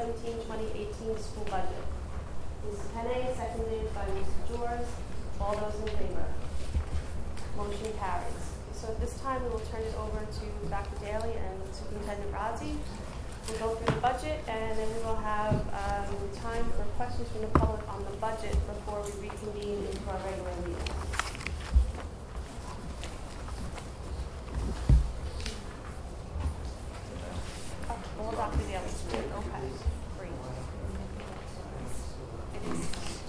2017-2018 school budget. Mrs. Penne, seconded by Mrs. George. All those in favor? Motion carries. So at this time, we will turn it over to Dr. Daly and Superintendent Rozzi. We'll go through the budget, and then we will have time for questions from the public on the budget before we reconvene into our regular meeting. Well, Dr. Daly, okay, great. It is.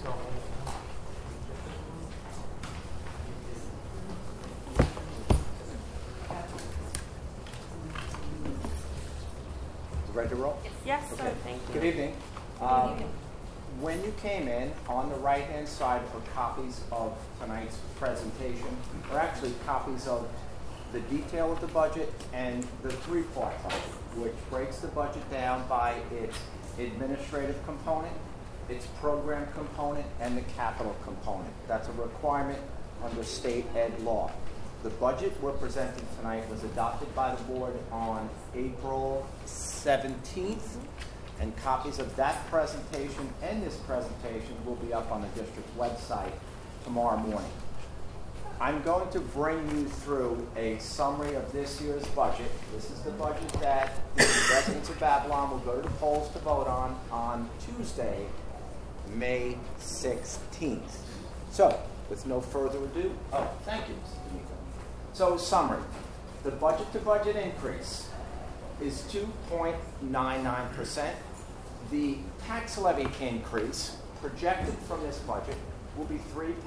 Ready to roll? Yes, okay. sir. Thank you. Good evening. Good evening. When you came in, on the right-hand side for copies of tonight's presentation, are actually copies of the detail of the budget and the three-part budget, which breaks the budget down by its administrative component, its program component, and the capital component. That's a requirement under state ed law. The budget we're presenting tonight was adopted by the board on April 17th, and copies of that presentation and this presentation will be up on the district website tomorrow morning. I'm going to bring you through a summary of this year's budget. This is the budget that the residents of Babylon will go to the polls to vote on Tuesday, May 16th. So, with no further ado, thank you, Mr. D'Amico. So, summary. The budget-to-budget increase is 2.99%. The tax levy increase projected from this budget will be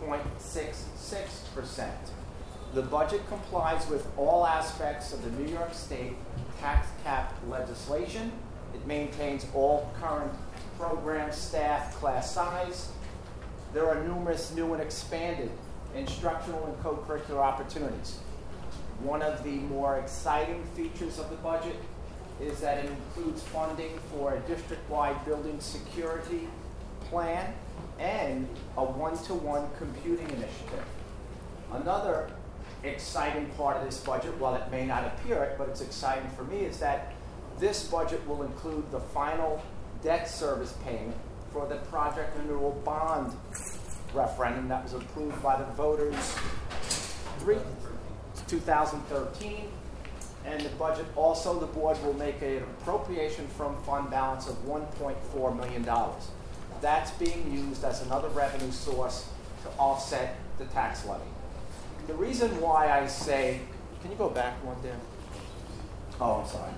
3.66%. The budget complies with all aspects of the New York State tax cap legislation. It maintains all current program staff class size. There are numerous new and expanded instructional and co-curricular opportunities. One of the more exciting features of the budget is that it includes funding for a district-wide building security plan and a one-to-one computing initiative. Another exciting part of this budget, while it may not appear it, but it's exciting for me, is that this budget will include the final debt service payment for the project renewal bond referendum that was approved by the voters 2013. And the budget also, the board will make an appropriation from fund balance of $1.4 million. That's being used as another revenue source to offset the tax levy. The reason why I say, can you go back one, Dan? Oh, I'm sorry.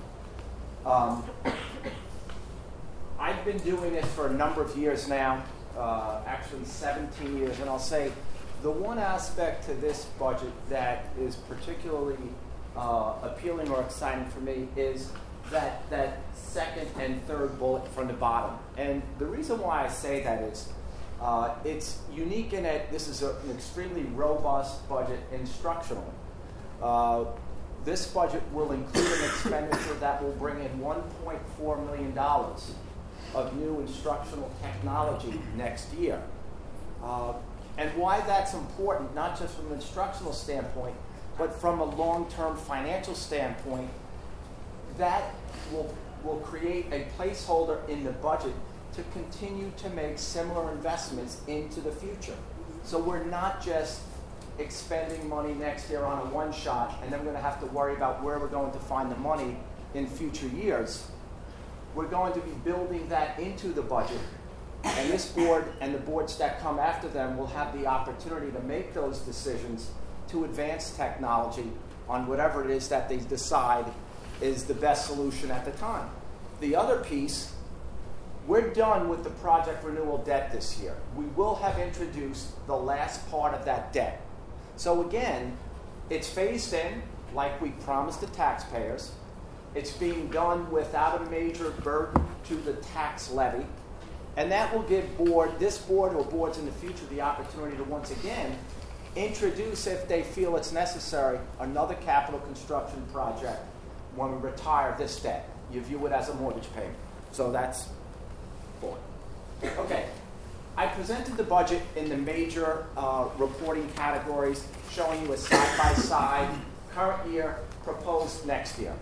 I've been doing this for a number of years now, actually 17 years, and I'll say the one aspect to this budget that is particularly appealing or exciting for me is that second and third bullet from the bottom. And the reason why I say that is it's unique in that this is an extremely robust budget instructional. This budget will include an expenditure that will bring in $1.4 million of new instructional technology next year. And why that's important, not just from an instructional standpoint, but from a long-term financial standpoint, that will create a placeholder in the budget to continue to make similar investments into the future. So we're not just expending money next year on a one-shot and then we're going to have to worry about where we're going to find the money in future years. We're going to be building that into the budget, and this board and the boards that come after them will have the opportunity to make those decisions to advance technology on whatever it is that they decide is the best solution at the time. The other piece, we're done with the project renewal debt this year. We will have introduced the last part of that debt. So again, it's phased in like we promised the taxpayers. It's being done without a major burden to the tax levy. And that will give this board or boards in the future the opportunity to once again introduce, if they feel it's necessary, another capital construction project when we retire this debt. You view it as a mortgage payment. So that's board. Okay. I presented the budget in the major reporting categories, showing you a side-by-side, current year, proposed next year.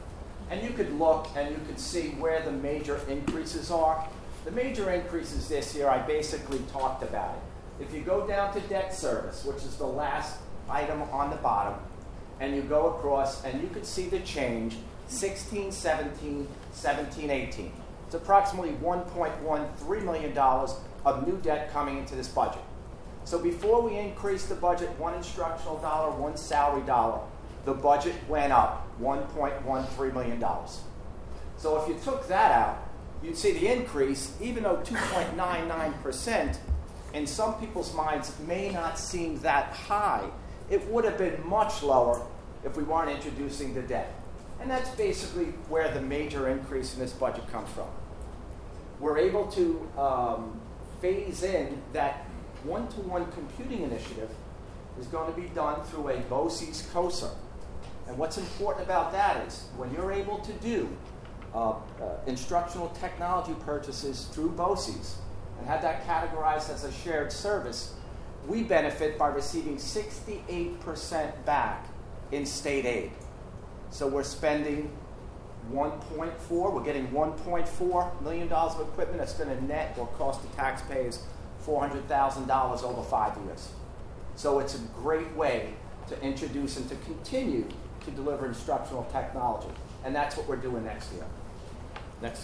And you could look and you could see where the major increases are. The major increases this year, I basically talked about it. If you go down to debt service, which is the last item on the bottom, and you go across and you can see the change, 16, 17, 17, 18. It's approximately $1.13 million of new debt coming into this budget. So before we increased the budget one instructional dollar, one salary dollar, the budget went up $1.13 million. So if you took that out, you'd see the increase, even though 2.99% in some people's minds may not seem that high, it would have been much lower if we weren't introducing the debt. And that's basically where the major increase in this budget comes from. We're able to phase in that one-to-one computing initiative is going to be done through a BOCES COSA. And what's important about that is when you're able to do instructional technology purchases through BOCES and have that categorized as a shared service, we benefit by receiving 68% back in state aid. So we're spending we're getting $1.4 million of equipment that's going to net or cost the taxpayers $400,000 over 5 years. So it's a great way to introduce and to continue to deliver instructional technology. And that's what we're doing next year. Next.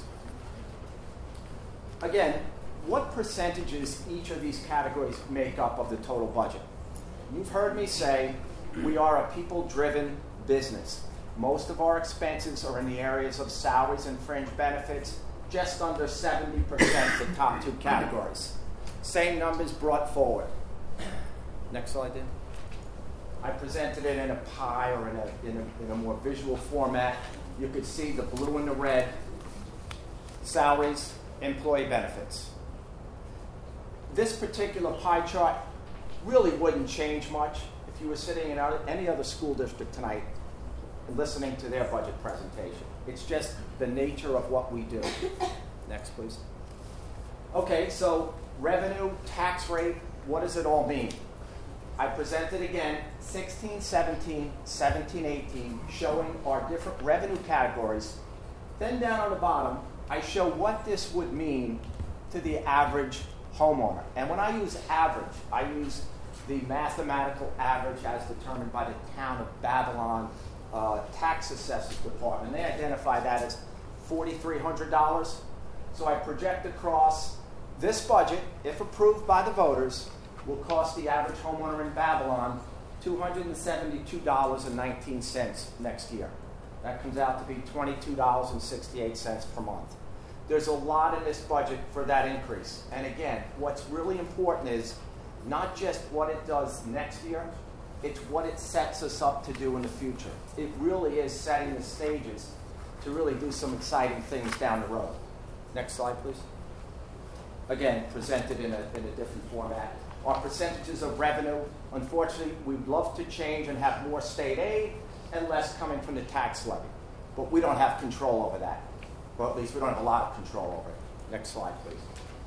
Again, what percentages each of these categories make up of the total budget? You've heard me say we are a people-driven business. Most of our expenses are in the areas of salaries and fringe benefits, just under 70% the top two categories. Same numbers brought forward. Next slide, Dan. I presented it in a pie or in a more visual format. You could see the blue and the red. Salaries, employee benefits. This particular pie chart really wouldn't change much if you were sitting in any other school district tonight and listening to their budget presentation. It's just the nature of what we do. Next, please. Okay, so revenue, tax rate, what does it all mean? I presented again 16, 17, 17, 18, showing our different revenue categories. Then down on the bottom, I show what this would mean to the average homeowner. And when I use average, I use the mathematical average as determined by the town of Babylon tax assessors department. They identify that as $4,300. So I project across this budget, if approved by the voters, will cost the average homeowner in Babylon $272.19 next year. That comes out to be $22.68 per month. There's a lot in this budget for that increase. And again, what's really important is not just what it does next year, it's what it sets us up to do in the future. It really is setting the stages to really do some exciting things down the road. Next slide, please. Again, presented in a different format. Our percentages of revenue, unfortunately, we'd love to change and have more state aid and less coming from the tax levy. But we don't have control over that. Well, at least we don't have a lot of control over it. Next slide, please.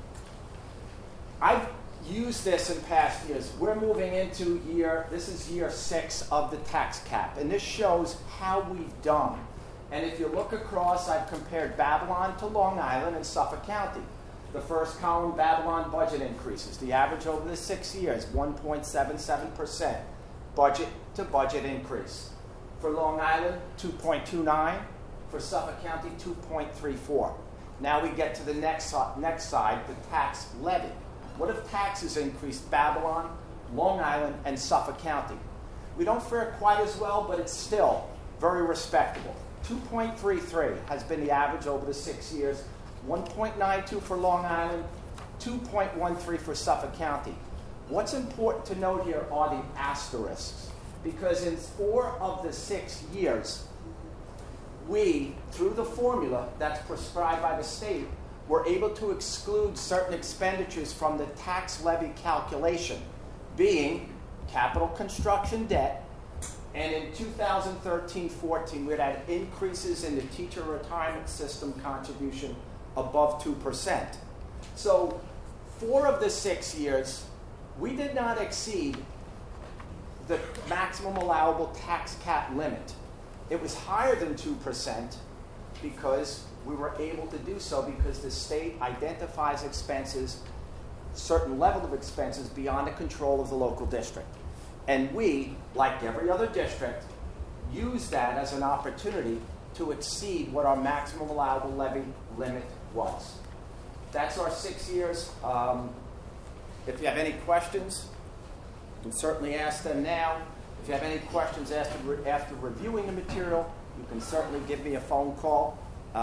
I've used this in past years. We're moving into this is year 6 of the tax cap. And this shows how we've done. And if you look across, I've compared Babylon to Long Island and Suffolk County. The first column, Babylon budget increases. The average over the 6 years, 1.77%. Budget to budget increase. For Long Island, 2.29. For Suffolk County, 2.34. Now we get to the next side, the tax levy. What if taxes increased Babylon, Long Island, and Suffolk County? We don't fare quite as well, but it's still very respectable. 2.33 has been the average over the 6 years. 1.92 for Long Island, 2.13 for Suffolk County. What's important to note here are the asterisks, because in 4 of the 6 years, we, through the formula that's prescribed by the state, were able to exclude certain expenditures from the tax levy calculation, being capital construction debt, and in 2013-14, we had increases in the teacher retirement system contribution above 2%. So 4 of the 6 years, we did not exceed the maximum allowable tax cap limit. It was higher than 2%, because we were able to do so because the state identifies expenses, certain level of expenses beyond the control of the local district. And we, like every other district, use that as an opportunity to exceed what our maximum allowable levy limit was. That's our 6 years. If you have any questions, you can certainly ask them now. If you have any questions after reviewing the material, you can certainly give me a phone call.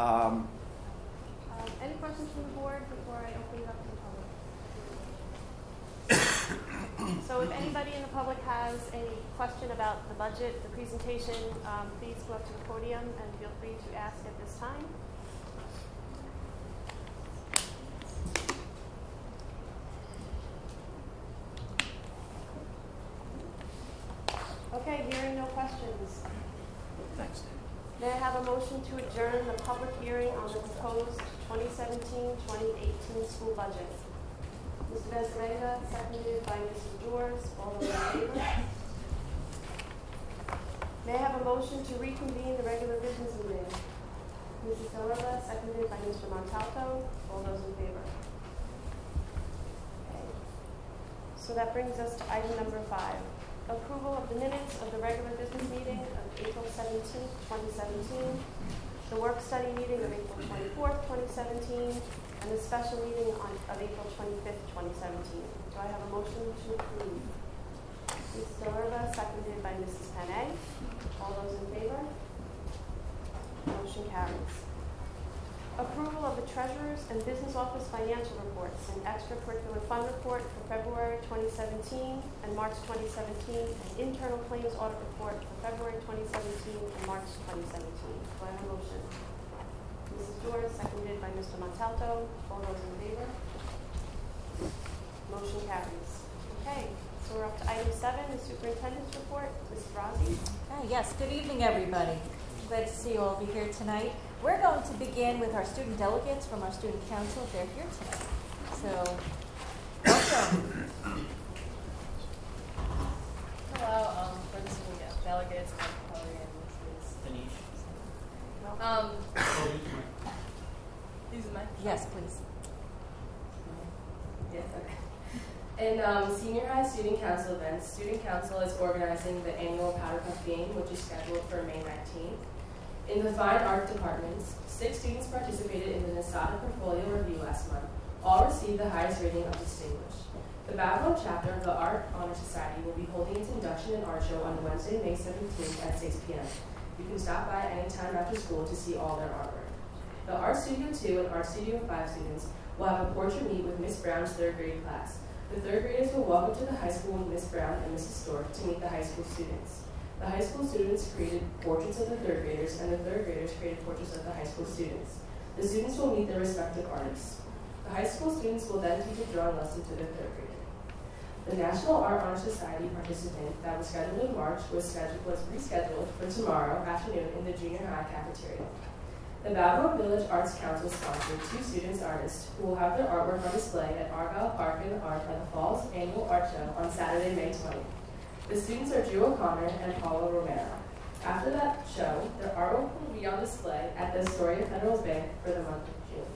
Any questions from the board before I open it up to the public? So if anybody in the public has a question about the budget, the presentation, please go up to the podium and feel free to ask at this time. Okay, hearing no questions. Thanks. May I have a motion to adjourn the public hearing on the proposed 2017-2018 school budget? Mr. Becerega, seconded by Mrs. George. All those in favor? May I have a motion to reconvene the regular business meeting? Mrs. Silva, seconded by Mr. Montalto. All those in favor? Okay. So that brings us to item number 5. Approval of the minutes of the regular business meeting of April 17th, 2017, the work-study meeting of April 24th, 2017, and the special meeting of April 25th, 2017. Do I have a motion to approve? Ms. Silva, seconded by Mrs. Panay. All those in favor? Motion carries. Approval of the Treasurer's and Business Office financial reports and extracurricular fund report for February 2017 and March 2017, and internal claims audit report for February 2017 and March 2017. Do I have a motion? Mrs. George, seconded by Mr. Montalto. All those in favor? Motion carries. Okay, so we're up to item 7, the superintendent's report. Mrs. Rossi. Yes, good evening, everybody. Glad to see you all be here tonight. We're going to begin with our student delegates from our student council. They're here tonight. So, welcome. Hello, for the student delegates, I'm Chloe and Mrs. Denise. These are my Yes, please. Yes, okay. And senior high student council events. Student council is organizing the annual Powder Puff game, which is scheduled for May 19th. In the fine art departments, 6 students participated in the NASADA portfolio review last month. All received the highest rating of distinguished. The Babylon chapter of the Art Honor Society will be holding its induction and art show on Wednesday, May 17th at 6 p.m. You can stop by any time after school to see all their artwork. The Art Studio 2 and Art Studio 5 students will have a portrait meet with Miss Brown's 3rd grade class. The 3rd graders will walk up to the high school with Miss Brown and Mrs. Stork to meet the high school students. The high school students created portraits of the 3rd graders, and the 3rd graders created portraits of the high school students. The students will meet their respective artists. The high school students will then teach a drawing lesson to the 3rd grader. The National Art Honor Society participant that was scheduled in March was rescheduled for tomorrow afternoon in the junior high cafeteria. The Babylon Village Arts Council sponsored 2 students artists who will have their artwork on display at Argyle Park in the Art at the Fall's annual art show on Saturday, May 20th. The students are Drew O'Connor and Paula Romero. After that show, their artwork will be on display at the Astoria Federal Bank for the month of June.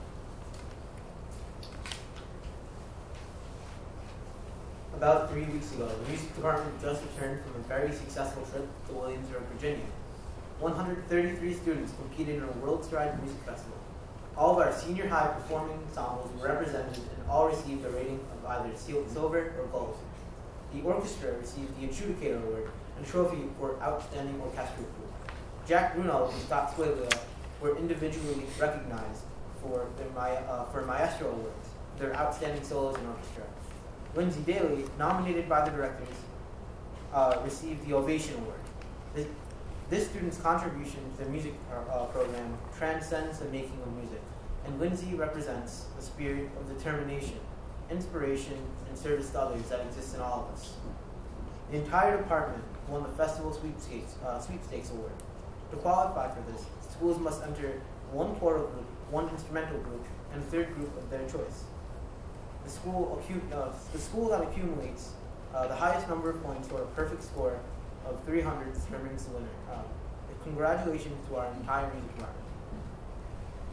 About 3 weeks ago, the music department just returned from a very successful trip to Williamsburg, Virginia. 133 students competed in a World Stride Music Festival. All of our senior high performing ensembles were represented and all received a rating of either silver or gold. The orchestra received the Adjudicator Award and trophy for Outstanding Orchestral Group. Jack Brunel and Scott Swayla were individually recognized for their Maestro Awards, their outstanding solos in orchestra. Lindsay Daly, nominated by the directors, received the Ovation Award. This student's contribution to the music program transcends the making of music, and Lindsay represents the spirit of determination, inspiration, and service to others that exists in all of us. The entire department won the Festival Sweepstakes Award. To qualify for this, schools must enter 1 choral group, 1 instrumental group, and a 3rd group of their choice. The school that accumulates the highest number of points or a perfect score of 300 determines the winner. Congratulations to our entire music department.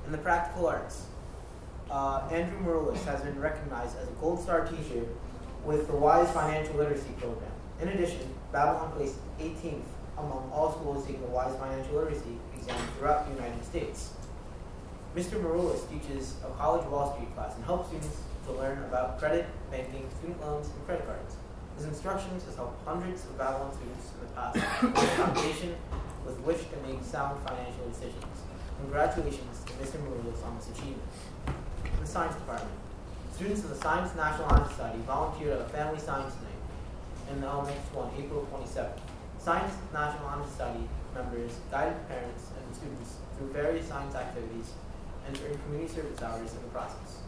In the practical arts, Andrew Maroulis has been recognized as a Gold Star teacher with the WISE Financial Literacy Program. In addition, Babylon placed 18th among all schools taking the WISE Financial Literacy exam throughout the United States. Mr. Maroulis teaches a College Wall Street class and helps students to learn about credit, banking, student loans, and credit cards. His instructions has helped hundreds of Babylon students in the past with a foundation with which to make sound financial decisions. Congratulations to Mr. Maroulis on this achievement. In the Science Department, students in the Science National Honor Society volunteered at a family science night in the elementary school on April 27th. Science National Honor Society members guided parents and students through various science activities and earned community service hours in the process.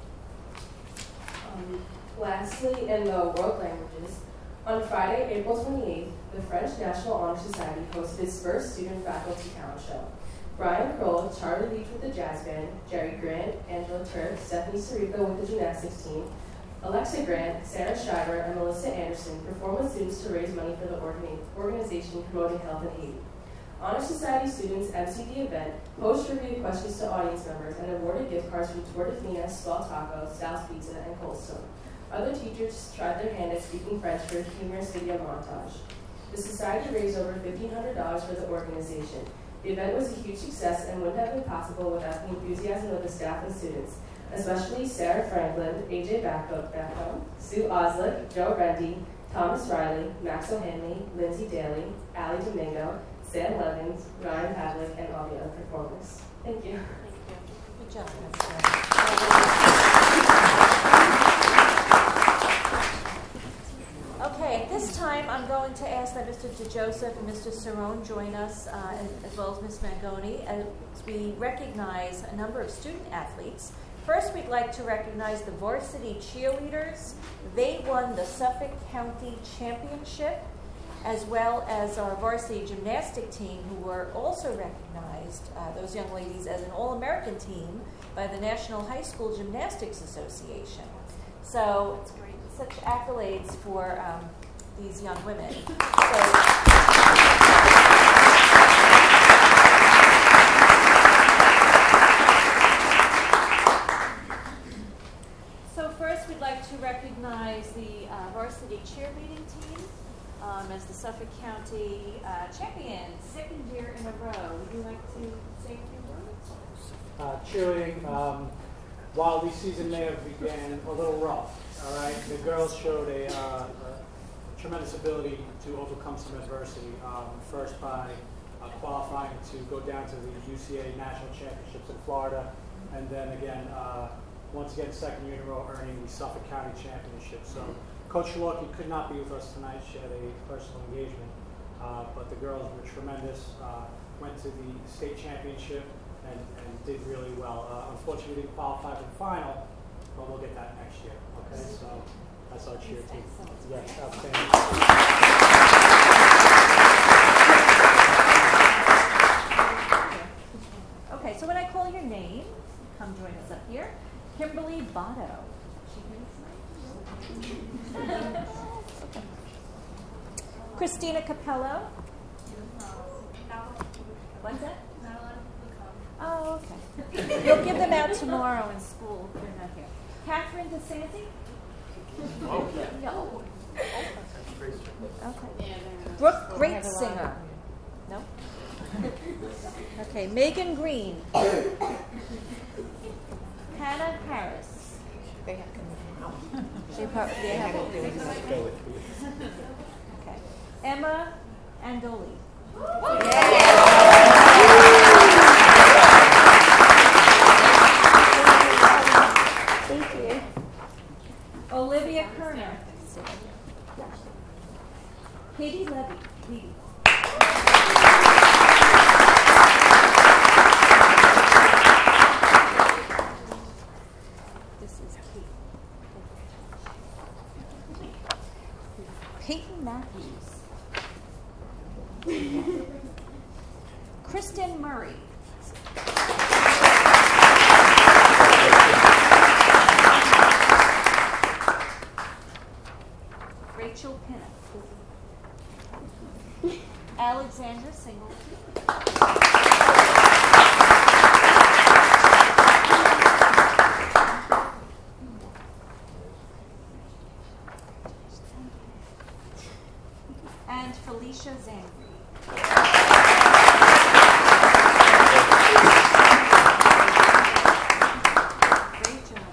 Lastly, in the world languages, on Friday, April 28th, the French National Honor Society hosted its first student-faculty talent show. Brian Kroll, Charlie Leach with the jazz band, Jerry Grant, Angela Turk, Stephanie Sirico with the gymnastics team, Alexa Grant, Sarah Schreiber, and Melissa Anderson performed with students to raise money for the organization promoting health in Haiti. Honor Society students emceed the event, posed reviewed questions to audience members, and awarded gift cards from Tour de Fina, Swell Taco, Sal's Pizza, and Cold Stone. Other teachers tried their hand at speaking French for a humorous video montage. The society raised over $1,500 for the organization. The event was a huge success and wouldn't have been possible without the enthusiasm of the staff and students, especially Sarah Franklin, AJ Backo, Sue Oslick, Joe Rendy, Thomas Riley, Max O'Hanley, Lindsay Daly, Allie Domingo, Sam Levins, Ryan Pavlik, and all the other performers. Thank you. Good job. Okay, at this time, I'm going to ask that Mr. DeJoseph and Mr. Cerrone join us, as well as Ms. Mangoni, as we recognize a number of student athletes. First, we'd like to recognize the varsity cheerleaders. They won the Suffolk County Championship, as well as our varsity gymnastic team, who were also recognized, those young ladies, as an All-American team by the National High School Gymnastics Association. So, such accolades for these young women. So first, we'd like to recognize the varsity cheerleading team as the Suffolk County champions, second year in a row. Would you like to say a few words? Cheerleading, while the season may have began a little rough, all right, the girls showed a tremendous ability to overcome some adversity. First by qualifying to go down to the UCA National Championships in Florida, and then again, once again, second year in a row, earning the Suffolk County Championship. So Coach Shalorki could not be with us tonight. She had a personal engagement, but the girls were tremendous. Went to the state championship and did really well. Unfortunately, we didn't qualify for the final, but we'll get that next year. Okay, so that's our cheer team. Yes, outstanding. Okay, so when I call your name, come join us up here. Kimberly Botto. Okay. Christina Capello. What's that? Oh, okay. You'll give them out tomorrow in school if they're not here. Catherine DeSanti? Okay. No. Okay. Brooke Greatsinger? No? Okay. Megan Green. Hannah Harris. They have to Go with you. Okay. Emma Andoli. Thank you. Olivia Kerner. Katie Levy. This is Kate. Peyton Matthews. Kristen Murray. Rachel Pinnock. Alexandra Singleton. Natasha Zangri. Great job.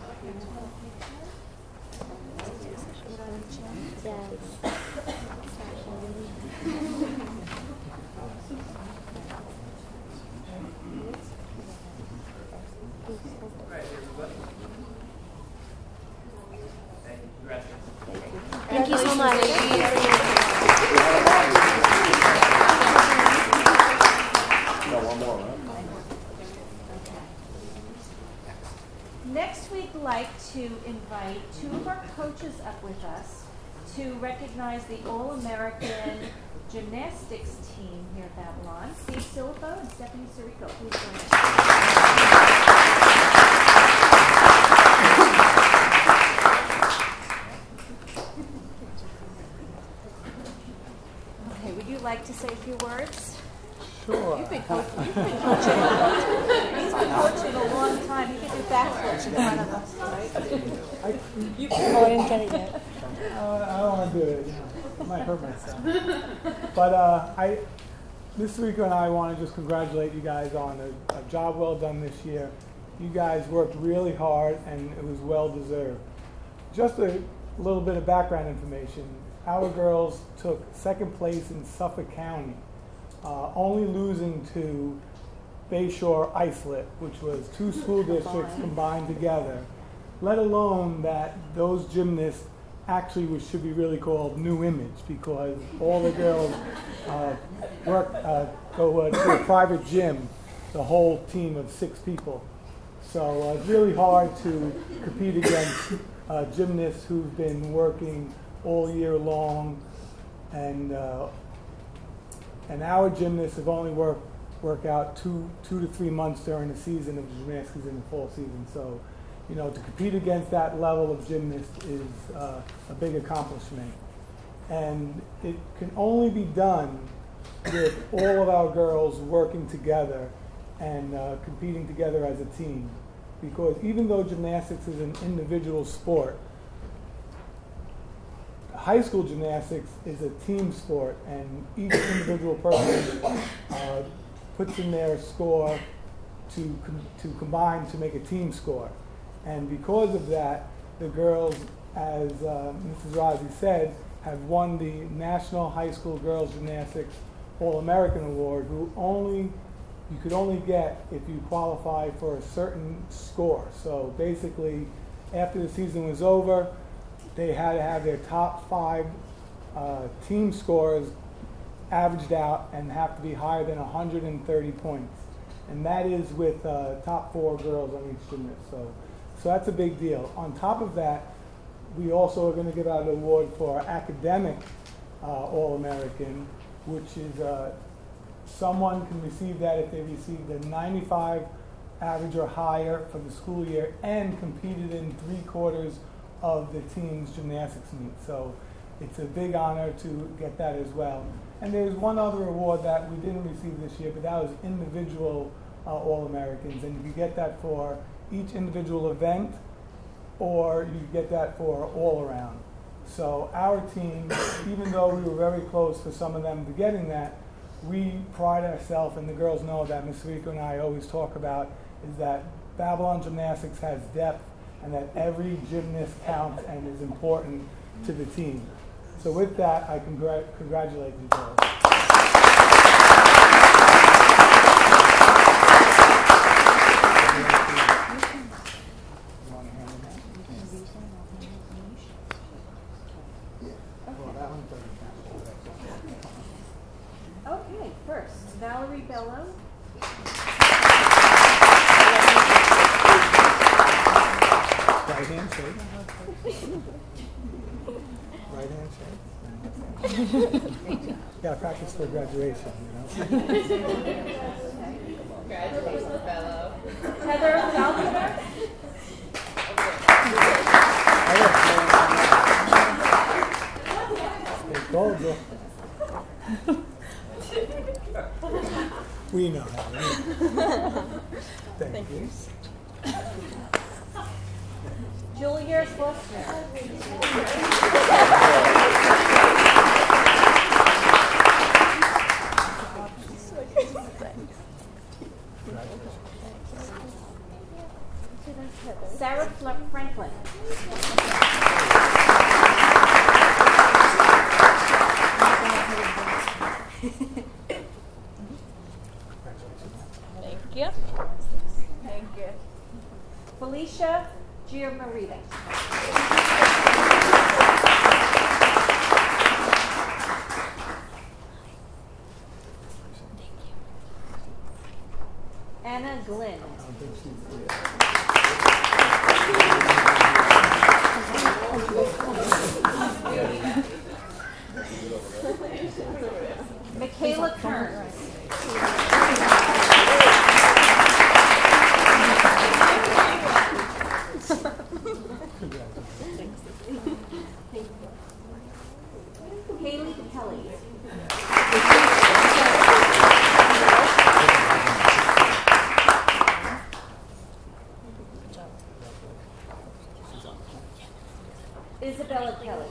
Thank you so much. One more, right? Next, we'd like to invite two of our coaches up with us to recognize the All-American Gymnastics team here at Babylon. Steve Silifo and Stephanie Sirico, please join us. Okay, would you like to say a few words? Sure. You've been coaching. He's been coaching a long time. He can do backflips in front of us, right? I didn't get it yet. I don't want to do it. I might hurt myself. But this week and I want to just congratulate you guys on a job well done this year. You guys worked really hard and it was well deserved. Just a little bit of background information. Our girls took second place in Suffolk County, only losing to Bayshore Islip, which was two school districts combined together, let alone that those gymnasts actually should be really called New Image because all the girls go to a private gym, the whole team of 6 people. So it's really hard to compete against gymnasts who've been working all year long, and our gymnasts have only work out 2 to 3 months during the season of gymnastics in the fall season. So, you know, to compete against that level of gymnasts is a big accomplishment. And it can only be done with all of our girls working together and competing together as a team. Because even though gymnastics is an individual sport, high school gymnastics is a team sport, and each individual person puts in their score to combine to make a team score. And because of that, the girls, as Mrs. Razi said, have won the National High School Girls Gymnastics All-American Award, you could only get if you qualify for a certain score. So basically, after the season was over, they had to have their top 5 team scores averaged out and have to be higher than 130 points. And that is with top 4 girls on each gymnast. So that's a big deal. On top of that, we also are going to give out an award for academic All-American, which is someone can receive that if they received a 95 average or higher for the school year and competed in 3/4 of the team's gymnastics meet. So it's a big honor to get that as well. And there's one other award that we didn't receive this year, but that was individual All-Americans. And you get that for each individual event, or you get that for all around. So our team, even though we were very close for some of them to getting that, we pride ourselves, and the girls know that Ms. Rico and I always talk about, is that Babylon Gymnastics has depth and that every gymnast counts and is important to the team. So with that, I congratulate you girls. Okay, first, Valerie Bello. Right hand shake. Right hand shake. Gotta practice for graduation, you know. Congratulations, Bello. Heather Salvador. They told you. We know how. Thank you. Julia Foster. Sarah Franklin. Thank you. Thank you. Felicia Giamarita. Anna Glynn. Michaela Kearns. Haley Kelly. Isabella Kelly.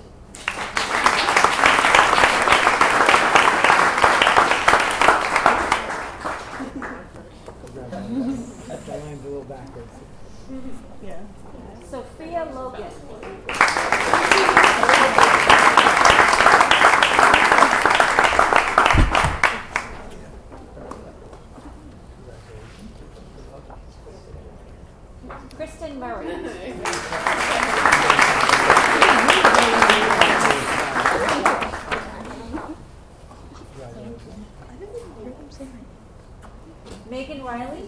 The line's a little backwards. Yeah. Sophia Logan. Kristen Murray. Megan Riley.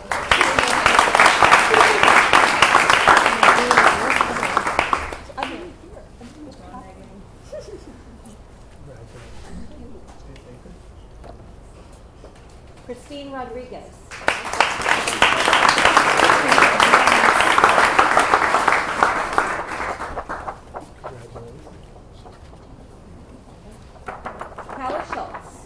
Christine Rodriguez. Howard Schultz.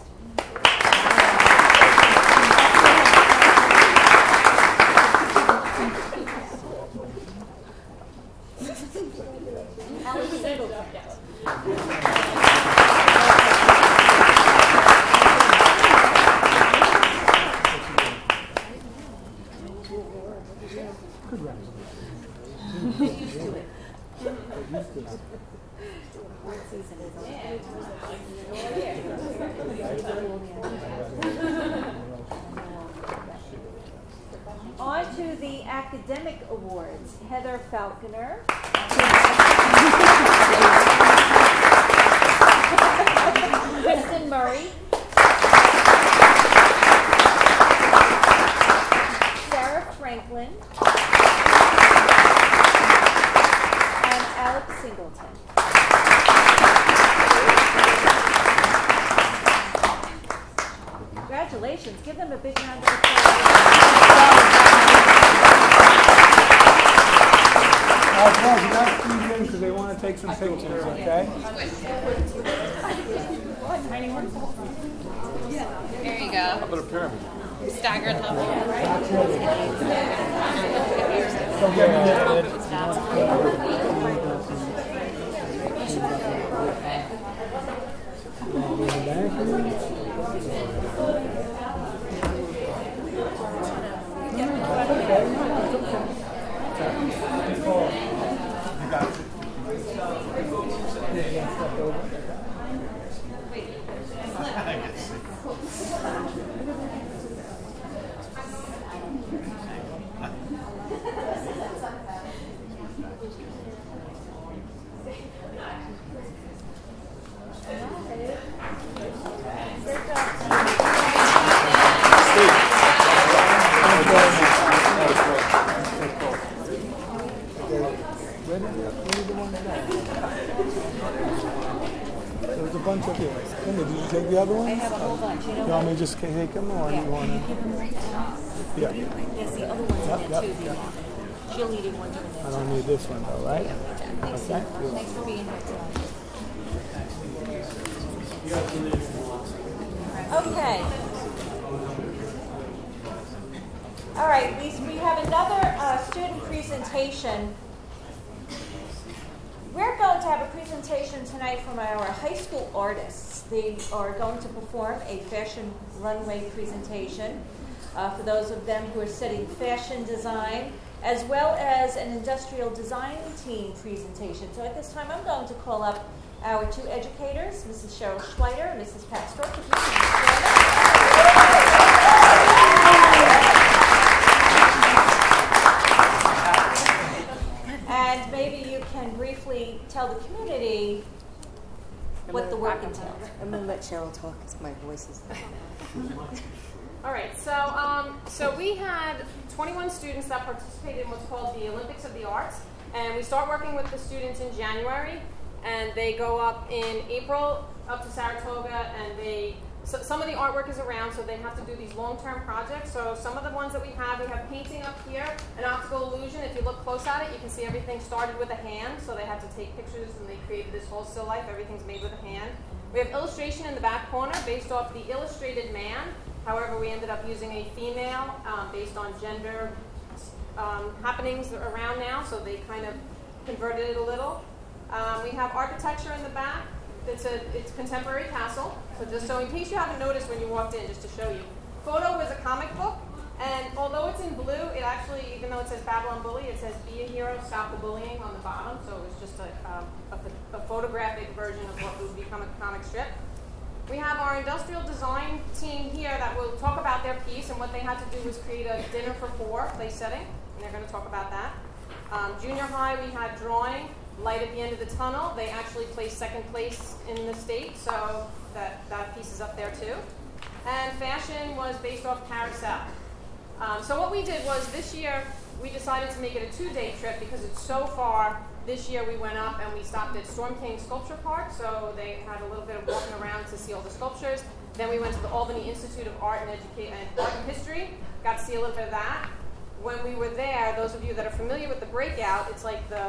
Alex Singleton. On to the academic awards. Heather Falconer. Kristen Murray. Sarah Franklin. And Alex Singleton. Congratulations. Give them a big round of applause. You got 3 minutes because they want to take some pictures, okay? There you go. How about a pyramid? Staggered level. There's a bunch of yours. Linda, did you take the other ones? I have a whole bunch. You know You want me to just take them or you want to? Yeah. Yes, the other ones in there too. The cheerleading ones are in I there. don't need this one though, right? Thanks, Okay. Thanks for being here today. Okay. All right, we have another student presentation. We're going to have a presentation tonight from our high school artists. They are going to perform a fashion runway presentation for those of them who are studying fashion design as well as an industrial design team presentation. So at this time, I'm going to call up our two educators, Mrs. Cheryl Schweiter and Mrs. Pat Stork. If you can stand up. And maybe you can briefly tell the community what the work entails. I'm going to let Cheryl talk because my voice is... All right, so we had 21 students that participated in what's called the Olympics of the Arts, and we start working with the students in January, and they go up in April up to Saratoga, and some of the artwork is around, so they have to do these long-term projects. So some of the ones that we have painting up here, an optical illusion. If you look close at it, you can see everything started with a hand, so they had to take pictures, and they created this whole still life. Everything's made with a hand. We have illustration in the back corner based off the Illustrated Man. However, we ended up using a female based on gender happenings around now, so they kind of converted it a little. We have architecture in the back. It's contemporary castle. So just so in case you haven't noticed when you walked in, just to show you. Photo was a comic book, and although it's in blue, it actually, even though it says Babylon Bully, it says Be a Hero, Stop the Bullying on the bottom. So it was just a photographic version of what would become a comic strip. We have our industrial design team here that will talk about their piece, and what they had to do was create a dinner for four place setting, and they're going to talk about that. Junior high, we had drawing, light at the end of the tunnel. They actually placed second place in the state, so that piece is up there too. And fashion was based off carousel. So what we did was this year, we decided to make it a 2-day trip because it's so far. This year we went up and we stopped at Storm King Sculpture Park, so they had a little bit of walking around to see all the sculptures. Then we went to the Albany Institute of Art and Art and History, got to see a little bit of that. When we were there, those of you that are familiar with the breakout, it's like the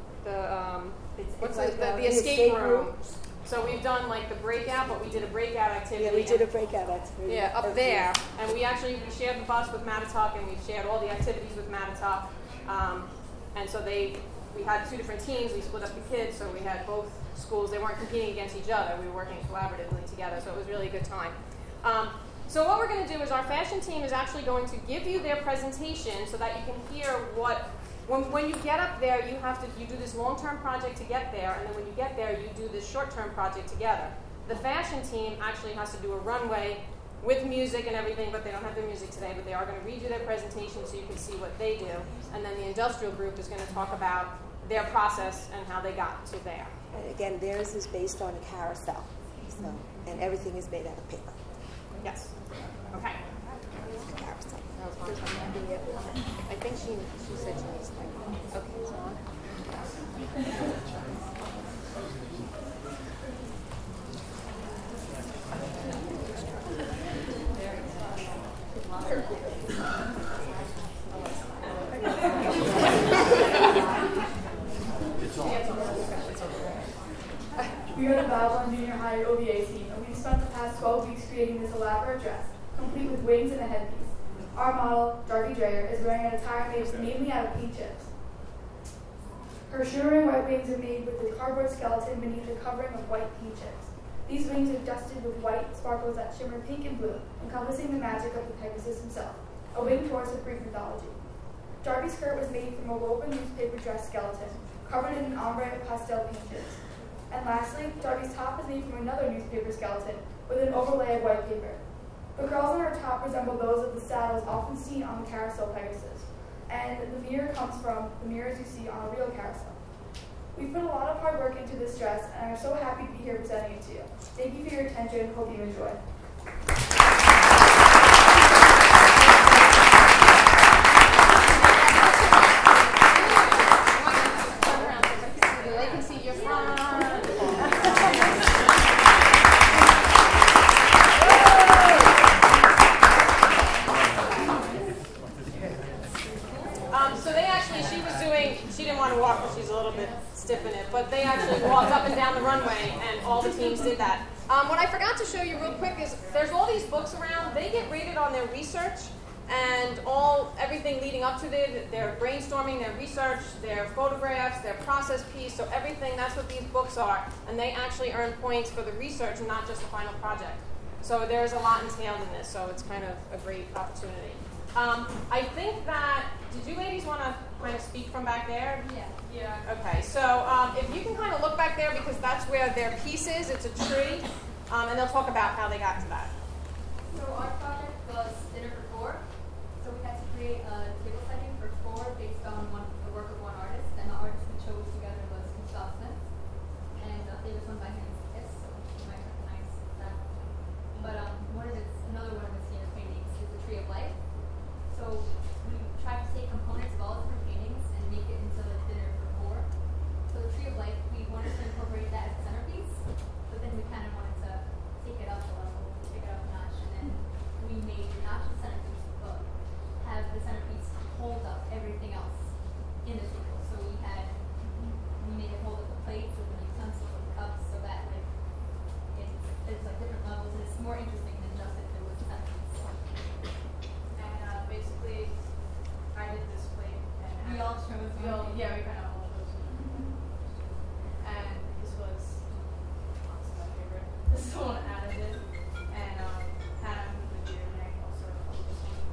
escape room. So we've done like the breakout, but we did a breakout activity. Yeah, we did a breakout activity. Yeah, up there. And we shared the bus with Mattatuck, and we shared all the activities with Mattatuck. And so we had 2 different teams. We split up the kids, so we had both schools. They weren't competing against each other. We were working collaboratively together, so it was really a good time. So what we're going to do is our fashion team is actually going to give you their presentation so that you can hear when you get up there, you do this long-term project to get there, and then when you get there, you do this short-term project together. The fashion team actually has to do a runway with music and everything, but they don't have their music today, but they are going to read you their presentation so you can see what they do. And then the industrial group is going to talk about their process and how they got to there. And again, theirs is based on a carousel, and everything is made out of paper. Yes. Okay. Carousel. I think she said she needs to. Okay, it's on. We are the Babylon Junior High OVA team, and we've spent the past 12 weeks creating this elaborate dress, complete with wings and a headpiece. Our model, Darby Dreyer, is wearing an attire made mainly out of pea chips. Her shimmering white wings are made with a cardboard skeleton beneath a covering of white pea chips. These wings are dusted with white sparkles that shimmer pink and blue, encompassing the magic of the Pegasus himself, a winged horse of Greek mythology. Darby's skirt was made from a woven newspaper dress skeleton, covered in an ombre of pastel painted. And lastly, Darby's top is made from another newspaper skeleton with an overlay of white paper. The curls on her top resemble those of the saddles often seen on the carousel Pegasus, and the veneer comes from the mirrors you see on a real carousel. We've put a lot of hard work into this dress, and are so happy to be here presenting it to you. Thank you for your attention. Hope you enjoy. They can see your front. She didn't want to walk because she's a little bit stiff in it, but they actually walked up and down the runway, and all the teams did that. What I forgot to show you real quick is there's all these books around. They get rated on their research and everything leading up to their brainstorming, their research, their photographs, their process piece, so everything, that's what these books are, and they actually earn points for the research and not just the final project. So there's a lot entailed in this, so it's kind of a great opportunity. I think that did you ladies want to kind of speak from back there? Yeah. Okay, so if you can kind of look back there, because that's where their piece is. It's a tree, and they'll talk about how they got to that. So our project was Dinner for Four. So we had to create a table setting for four based on the work of one artist, and the artist we chose together was Gustav Smith. And it was one by Hans Kiss, so you might recognize that. But another one of his famous paintings is the Tree of Life. So we tried to take components of all the different paintings and make it into the Dinner for Four. So the Tree of Life, we wanted to incorporate that as a centerpiece, but then we kind of wanted to take it up a level, take it up a notch, and then we made it not just centerpiece, but have the centerpiece hold up everything else in the table. So we made it hold up the plates and the utensils and the cups, so that like it's like different levels. And it's more interesting than just if it was a centerpiece. And basically, I did this plate. And We all chose we kind of all chose one. And this was honestly my favorite. This is the one Adam did. And Adam with the neck also chose this one.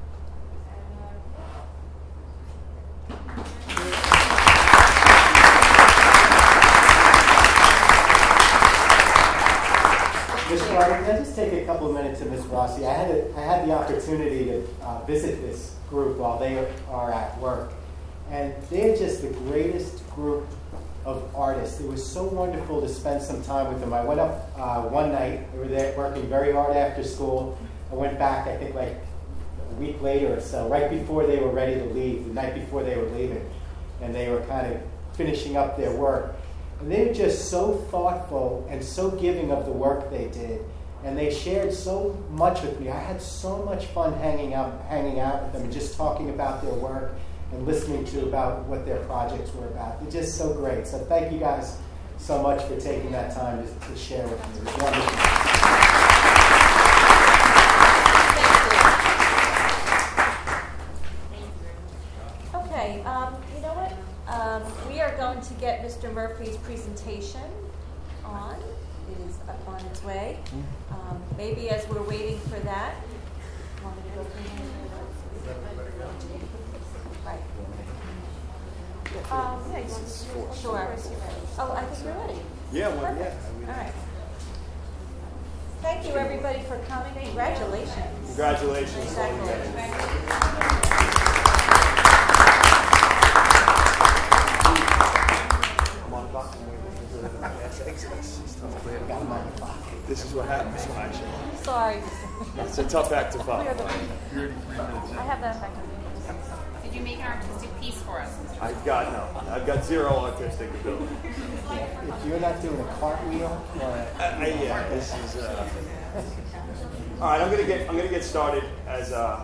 Ms. Carter, can I just take a couple of minutes to Ms. Rossi? I had the opportunity to visit this group while they are at work, and they're just the greatest group of artists. It was so wonderful to spend some time with them. I went up one night. They were there working very hard after school. I went back, I think, like a week later or so, right before they were ready to leave, the night before they were leaving, and they were kind of finishing up their work. And they were just so thoughtful and so giving of the work they did. And they shared so much with me. I had so much fun hanging out with them and just talking about their work and listening to about what their projects were about. They're just so great. So thank you guys so much for taking that time to share with me. It was wonderful. Okay, you know what? We are going to get Mr. Murphy's presentation on. It is up on its way. Maybe as we're waiting for that, want me to go through right. Sure. Oh, I think we're ready. Yeah, well, Perfect. yeah. All right. Thank you, everybody, for coming. Congratulations. Congratulations. This is what happens. Sorry. It's a tough act to follow. I have that back. Did you make an artistic piece for us? I've got zero artistic ability. If you're not doing a cartwheel, Yeah, this is. All right, I'm gonna get started as the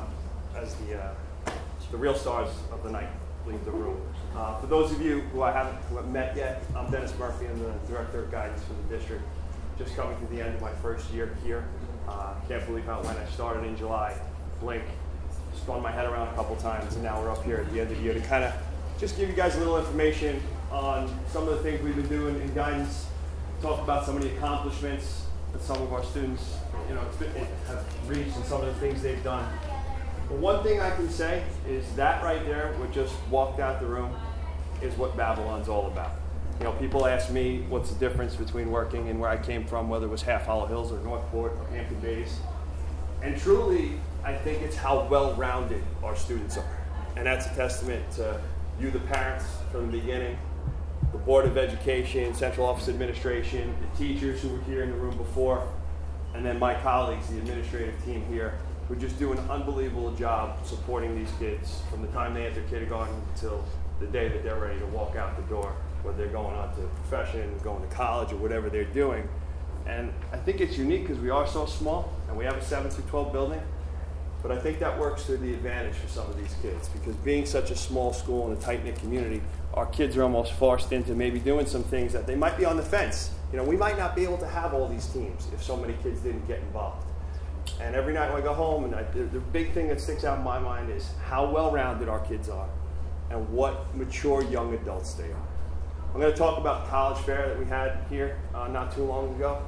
real stars of the night leave the room. For those of you who haven't met yet, I'm Dennis Murphy. I'm the Director of Guidance for the district. Just coming to the end of my first year here. Can't believe when I started in July. Blink. Spun my head around a couple times, and now we're up here at the end of the year to kind of just give you guys a little information on some of the things we've been doing in guidance, talk about some of the accomplishments that some of our students have reached and some of the things they've done. But one thing I can say is that right there, what just walked out the room, is what Babylon's all about. People ask me what's the difference between working and where I came from, whether it was Half Hollow Hills or Northport or Hampton Bays. And truly, I think it's how well-rounded our students are. And that's a testament to you, the parents, from the beginning, the Board of Education, Central Office Administration, the teachers who were here in the room before, and then my colleagues, the administrative team here, who just do an unbelievable job supporting these kids from the time they enter kindergarten until the day that they're ready to walk out the door, whether they're going on to profession, going to college, or whatever they're doing. And I think it's unique because we are so small, and we have a 7 through 12 building. But I think that works to the advantage for some of these kids, because being such a small school and a tight-knit community, our kids are almost forced into maybe doing some things that they might be on the fence. We might not be able to have all these teams if so many kids didn't get involved. And every night when I go home, and the big thing that sticks out in my mind is how well-rounded our kids are and what mature young adults they are. I'm going to talk about the college fair that we had here not too long ago.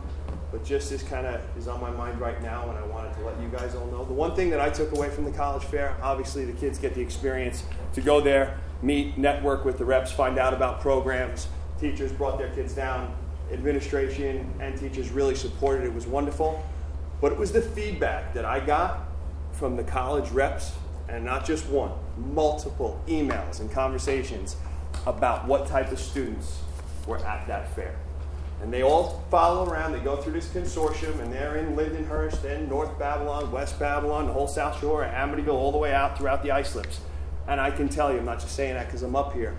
but just this kind of is on my mind right now, and I wanted to let you guys all know. The one thing that I took away from the college fair, obviously the kids get the experience to go there, meet, network with the reps, find out about programs. Teachers brought their kids down. Administration and teachers really supported it. It was wonderful. But it was the feedback that I got from the college reps, and not just one, multiple emails and conversations about what type of students were at that fair. And they all follow around, they go through this consortium, and they're in Lindenhurst and North Babylon, West Babylon, the whole South Shore, Amityville, all the way out throughout the ice slips. And I can tell you, I'm not just saying that because I'm up here,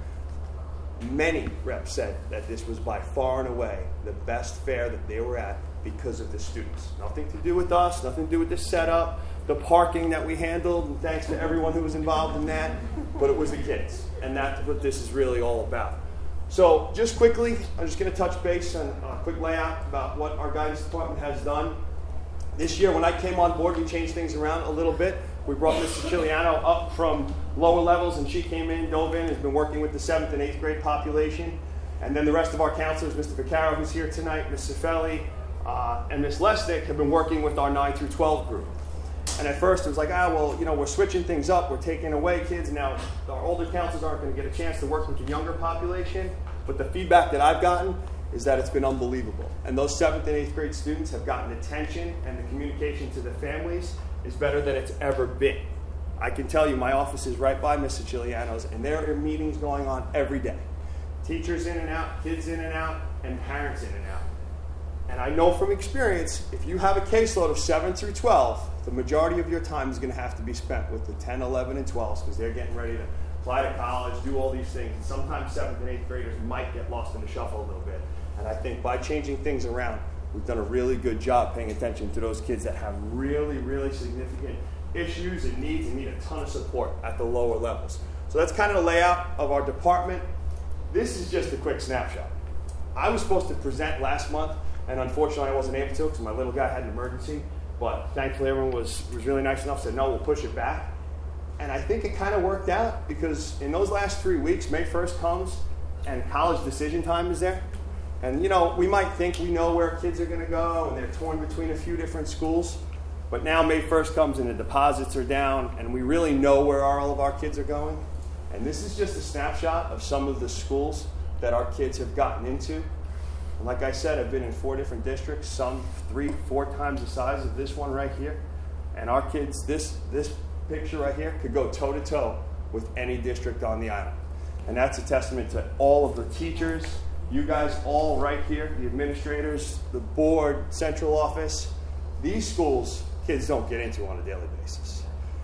many reps said that this was by far and away the best fair that they were at because of the students. Nothing to do with us, nothing to do with the setup, the parking that we handled, and thanks to everyone who was involved in that, but it was the kids. And that's what this is really all about. So just quickly, I'm just going to touch base on a quick layout about what our guidance department has done. This year, when I came on board, we changed things around a little bit. We brought Mrs. Chiliano up from lower levels, and she came in, dove in, has been working with the 7th and 8th grade population. And then the rest of our counselors, Mr. Vaccaro, who's here tonight, Ms. Cifelli, and Ms. Lestick, have been working with our 9 through 12 group. And at first it was like, we're switching things up. We're taking away kids. Now our older counselors aren't going to get a chance to work with the younger population. But the feedback that I've gotten is that it's been unbelievable. And those 7th and 8th grade students have gotten attention, and the communication to the families is better than it's ever been. I can tell you my office is right by Mr. Chiliano's, and there are meetings going on every day. Teachers in and out, kids in and out, and parents in and out. And I know from experience, if you have a caseload of 7 through 12, the majority of your time is going to have to be spent with the 10, 11, and 12s because they're getting ready to apply to college, do all these things. And sometimes 7th and 8th graders might get lost in the shuffle a little bit. And I think by changing things around, we've done a really good job paying attention to those kids that have really, really significant issues and needs and need a ton of support at the lower levels. So that's kind of the layout of our department. This is just a quick snapshot. I was supposed to present last month, and unfortunately I wasn't able to because my little guy had an emergency. But thankfully everyone was really nice enough, said, no, we'll push it back. And I think it kind of worked out because in those last 3 weeks, May 1st comes and college decision time is there. And, we might think we know where kids are going to go and they're torn between a few different schools. But now May 1st comes and the deposits are down and we really know where all of our kids are going. And this is just a snapshot of some of the schools that our kids have gotten into. And like I said, I've been in 4 different districts, some 3-4 times the size of this one right here. And our kids, this picture right here could go toe-to-toe with any district on the island. And that's a testament to all of the teachers, you guys all right here, the administrators, the board, central office. These schools, kids don't get into on a daily basis.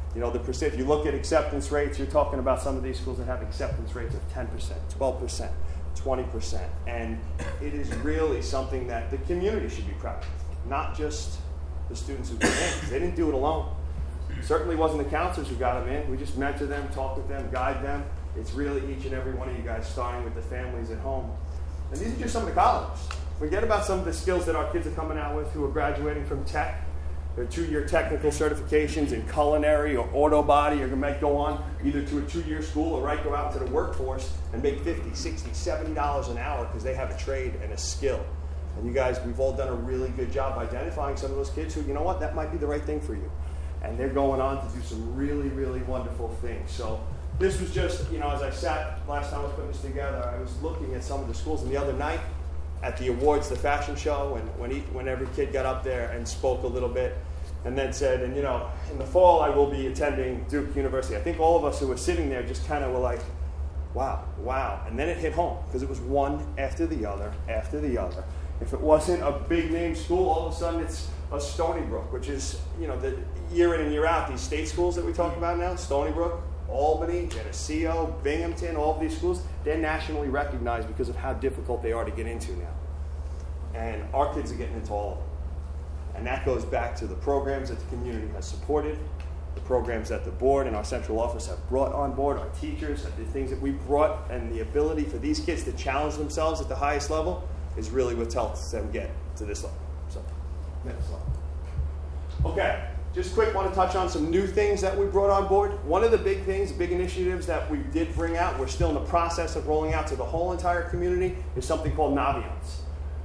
If you look at acceptance rates, you're talking about some of these schools that have acceptance rates of 10%, 12%, 20%. And it is really something that the community should be proud of, not just the students who get in. They didn't do it alone. It certainly wasn't the counselors who got them in. We just mentor them, talk with them, guide them. It's really each and every one of you guys, starting with the families at home. And these are just some of the colleges. Forget about some of the skills that our kids are coming out with who are graduating from tech. Their 2-year technical certifications in culinary or auto body, or might go on either to a 2-year school or go out into the workforce and make $50, $60, $70 an hour because they have a trade and a skill. And you guys, we've all done a really good job identifying some of those kids who, that might be the right thing for you. And they're going on to do some really, really wonderful things. So this was just, as I sat last time I was putting this together, I was looking at some of the schools. And the other night at the awards, the fashion show, and when every kid got up there and spoke a little bit and then said, and in the fall I will be attending Duke University. I think all of us who were sitting there just kind of were like, wow. And then it hit home because it was one after the other, after the other. If it wasn't a big name school, all of a sudden it's a Stony Brook, which is, the year in and year out, these state schools that we talk about now, Stony Brook, Albany, Geneseo, Binghamton, all of these schools, they're nationally recognized because of how difficult they are to get into now. And our kids are getting into all of them. And that goes back to the programs that the community has supported, the programs that the board and our central office have brought on board, our teachers, the things that we brought, and the ability for these kids to challenge themselves at the highest level is really what helps them get to this level. So, next slide. Okay, just quick, want to touch on some new things that we brought on board. One of the big things, big initiatives that we did bring out, we're still in the process of rolling out to the whole entire community, is something called Naviance.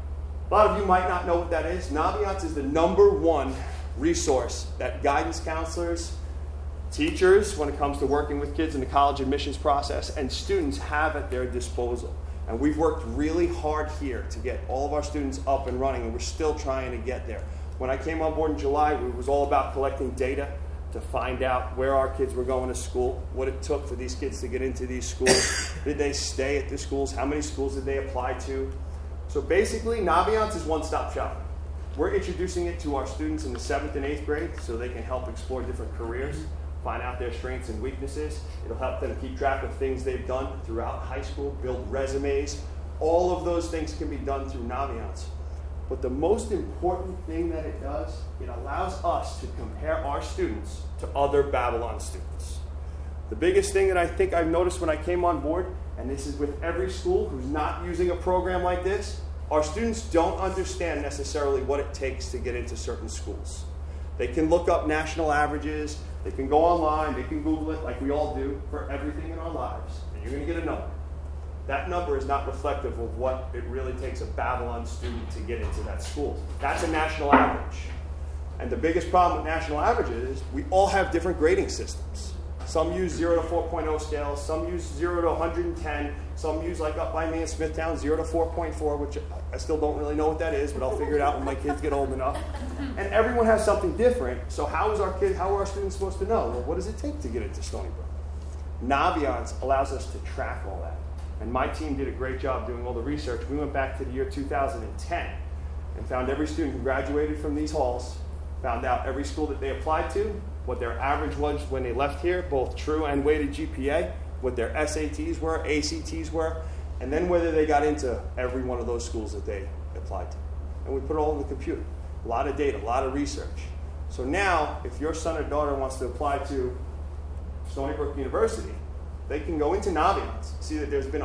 A lot of you might not know what that is. Naviance is the #1 resource that guidance counselors, teachers, when it comes to working with kids in the college admissions process, and students have at their disposal. And we've worked really hard here to get all of our students up and running, and we're still trying to get there. When I came on board in July, it was all about collecting data to find out where our kids were going to school, what it took for these kids to get into these schools. Did they stay at the schools? How many schools did they apply to? So basically, Naviance is one-stop shopping. We're introducing it to our students in the 7th and 8th grade so they can help explore different careers, find out their strengths and weaknesses. It'll help them keep track of things they've done throughout high school, build resumes. All of those things can be done through Naviance. But the most important thing that it does, it allows us to compare our students to other Babylon students. The biggest thing that I think I've noticed when I came on board, and this is with every school who's not using a program like this, our students don't understand necessarily what it takes to get into certain schools. They can look up national averages, they can go online, they can Google it like we all do for everything in our lives, and you're going to get a number. That number is not reflective of what it really takes a Babylon student to get into that school. That's a national average. And the biggest problem with national averages is we all have different grading systems. Some use 0 to 4.0 scales, some use 0 to 110, some use, like up by me in Smithtown, 0 to 4.4, which I still don't really know what that is, but I'll figure it out when my kids get old enough. And everyone has something different, so how are our students supposed to know? Well, what does it take to get into Stony Brook? Naviance allows us to track all that. And my team did a great job doing all the research. We went back to the year 2010 and found every student who graduated from these halls, found out every school that they applied to, what their average was when they left here, both true and weighted GPA, what their SATs were, ACTs were, and then whether they got into every one of those schools that they applied to. And we put it all in the computer. A lot of data, a lot of research. So now, if your son or daughter wants to apply to Stony Brook University, they can go into Naviance, see that there's been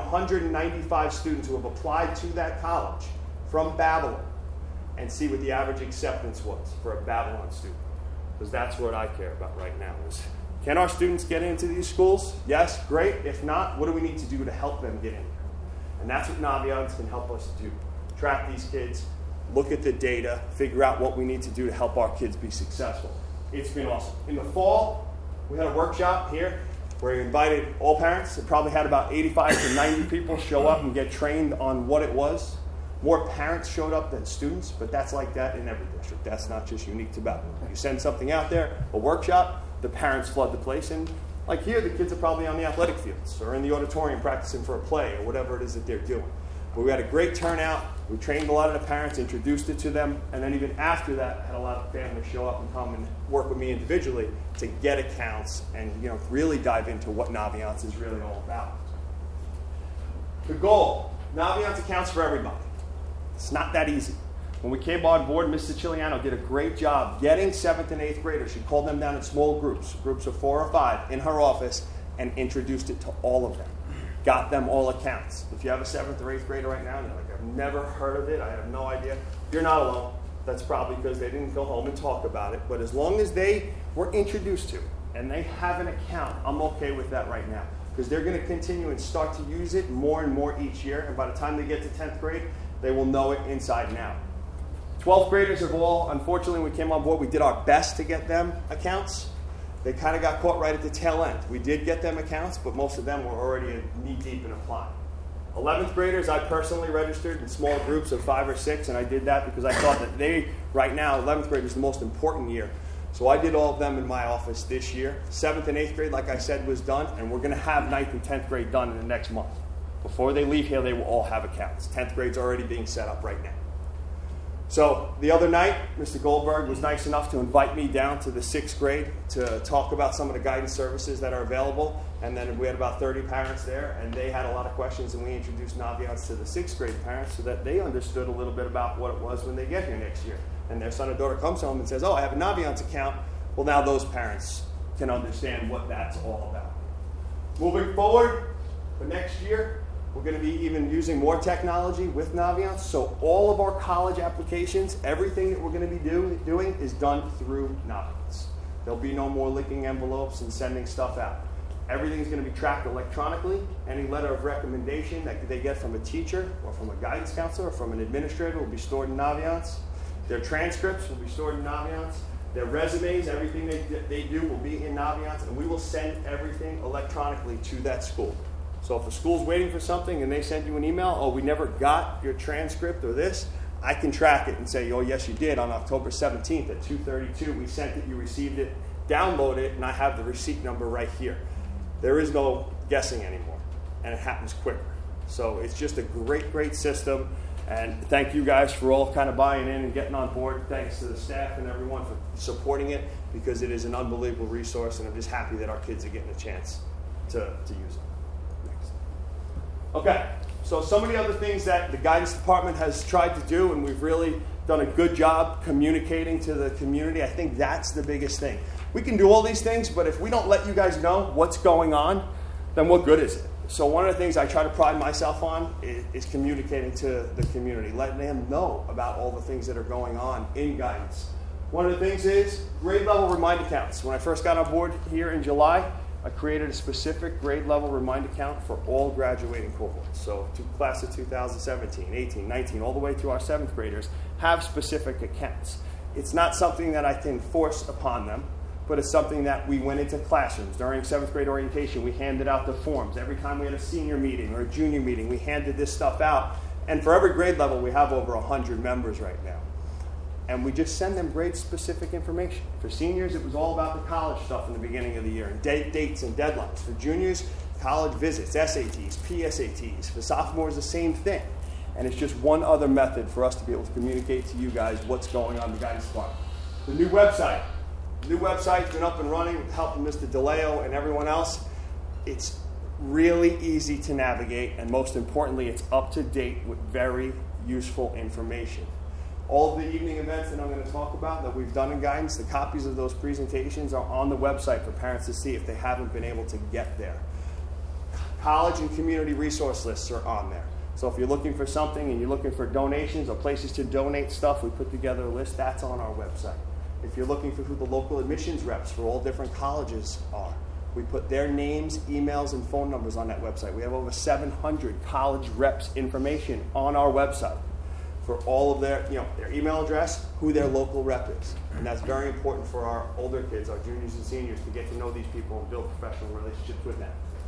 195 students who have applied to that college from Babylon, and see what the average acceptance was for a Babylon student. Because that's what I care about right now. Is, can our students get into these schools? Yes, great. If not, what do we need to do to help them get in here? And that's what Naviance can help us do. Track these kids, look at the data, figure out what we need to do to help our kids be successful. It's been awesome. In the fall, we had a workshop here where we invited all parents. It probably had about 85 to 90 people show up and get trained on what it was. More parents showed up than students, but that's like that in every district. That's not just unique to Babylon. You send something out there, a workshop, the parents flood the place, and like here, the kids are probably on the athletic fields or in the auditorium practicing for a play or whatever it is that they're doing. But we had a great turnout. We trained a lot of the parents, introduced it to them, and then even after that, had a lot of families show up and come and work with me individually to get accounts and really dive into what Naviance is really all about. The goal, Naviance accounts for everybody. It's not that easy. When we came on board, Ms. Siciliano did a great job getting 7th and 8th graders. She called them down in small groups of 4 or 5 in her office and introduced it to all of them. Got them all accounts. If you have a 7th or 8th grader right now and you're like, I've never heard of it, I have no idea, you're not alone. That's probably because they didn't go home and talk about it. But as long as they were introduced to it and they have an account, I'm okay with that right now. Because they're going to continue and start to use it more and more each year. And by the time they get to 10th grade, they will know it inside and out. 12th graders have all, unfortunately, when we came on board, we did our best to get them accounts. They kind of got caught right at the tail end. We did get them accounts, but most of them were already knee-deep in applying. 11th graders, I personally registered in small groups of 5 or 6, and I did that because I thought that right now, 11th grade is the most important year. So I did all of them in my office this year. 7th and 8th grade, like I said, was done, and we're going to have 9th and 10th grade done in the next month. Before they leave here, they will all have accounts. 10th grade's already being set up right now. So the other night, Mr. Goldberg was nice enough to invite me down to the 6th grade to talk about some of the guidance services that are available. And then we had about 30 parents there, and they had a lot of questions, and we introduced Naviance to the 6th grade parents so that they understood a little bit about what it was when they get here next year. And their son or daughter comes home and says, oh, I have a Naviance account. Well, now those parents can understand what that's all about. Moving forward, for next year, we're going to be even using more technology with Naviance. So all of our college applications, everything that we're going to be doing is done through Naviance. There'll be no more licking envelopes and sending stuff out. Everything's going to be tracked electronically. Any letter of recommendation that they get from a teacher or from a guidance counselor or from an administrator will be stored in Naviance. Their transcripts will be stored in Naviance. Their resumes, everything they do will be in Naviance, and we will send everything electronically to that school. So if a school's waiting for something and they send you an email, oh, we never got your transcript or this, I can track it and say, oh, yes, you did. On October 17th at 2:32, we sent it, you received it, download it, and I have the receipt number right here. There is no guessing anymore, and it happens quicker. So it's just a great, great system. And thank you guys for all kind of buying in and getting on board. Thanks to the staff and everyone for supporting it, because it is an unbelievable resource, and I'm just happy that our kids are getting a chance to use it. Next. Okay, so some of the other things that the guidance department has tried to do, and we've really done a good job communicating to the community. I think that's the biggest thing. We can do all these things, but if we don't let you guys know what's going on, then what good is it? So one of the things I try to pride myself on is communicating to the community, letting them know about all the things that are going on in guidance. One of the things is grade level remind accounts. When I first got on board here in July, I created a specific grade level remind account for all graduating cohorts. So class of 2017, 18, 19, all the way to our 7th graders have specific accounts. It's not something that I can force upon them, but it's something that we went into classrooms. During 7th grade orientation, we handed out the forms. Every time we had a senior meeting or a junior meeting, we handed this stuff out. And for every grade level, we have over 100 members right now. And we just send them grade-specific information. For seniors, it was all about the college stuff in the beginning of the year, and dates and deadlines. For juniors, college visits, SATs, PSATs. For sophomores, the same thing. And it's just one other method for us to be able to communicate to you guys what's going on in the guidance department. The new website. The new website's been up and running with the help of Mr. DeLeo and everyone else. It's really easy to navigate, and most importantly, it's up to date with very useful information. All of the evening events that I'm going to talk about that we've done in guidance, the copies of those presentations are on the website for parents to see if they haven't been able to get there. College and community resource lists are on there. So if you're looking for something and you're looking for donations or places to donate stuff, we put together a list. That's on our website. If you're looking for who the local admissions reps for all different colleges are, we put their names, emails, and phone numbers on that website. We have over 700 college reps information on our website for all of their email address, who their local rep is. And that's very important for our older kids, our juniors and seniors, to get to know these people and build professional relationships with them.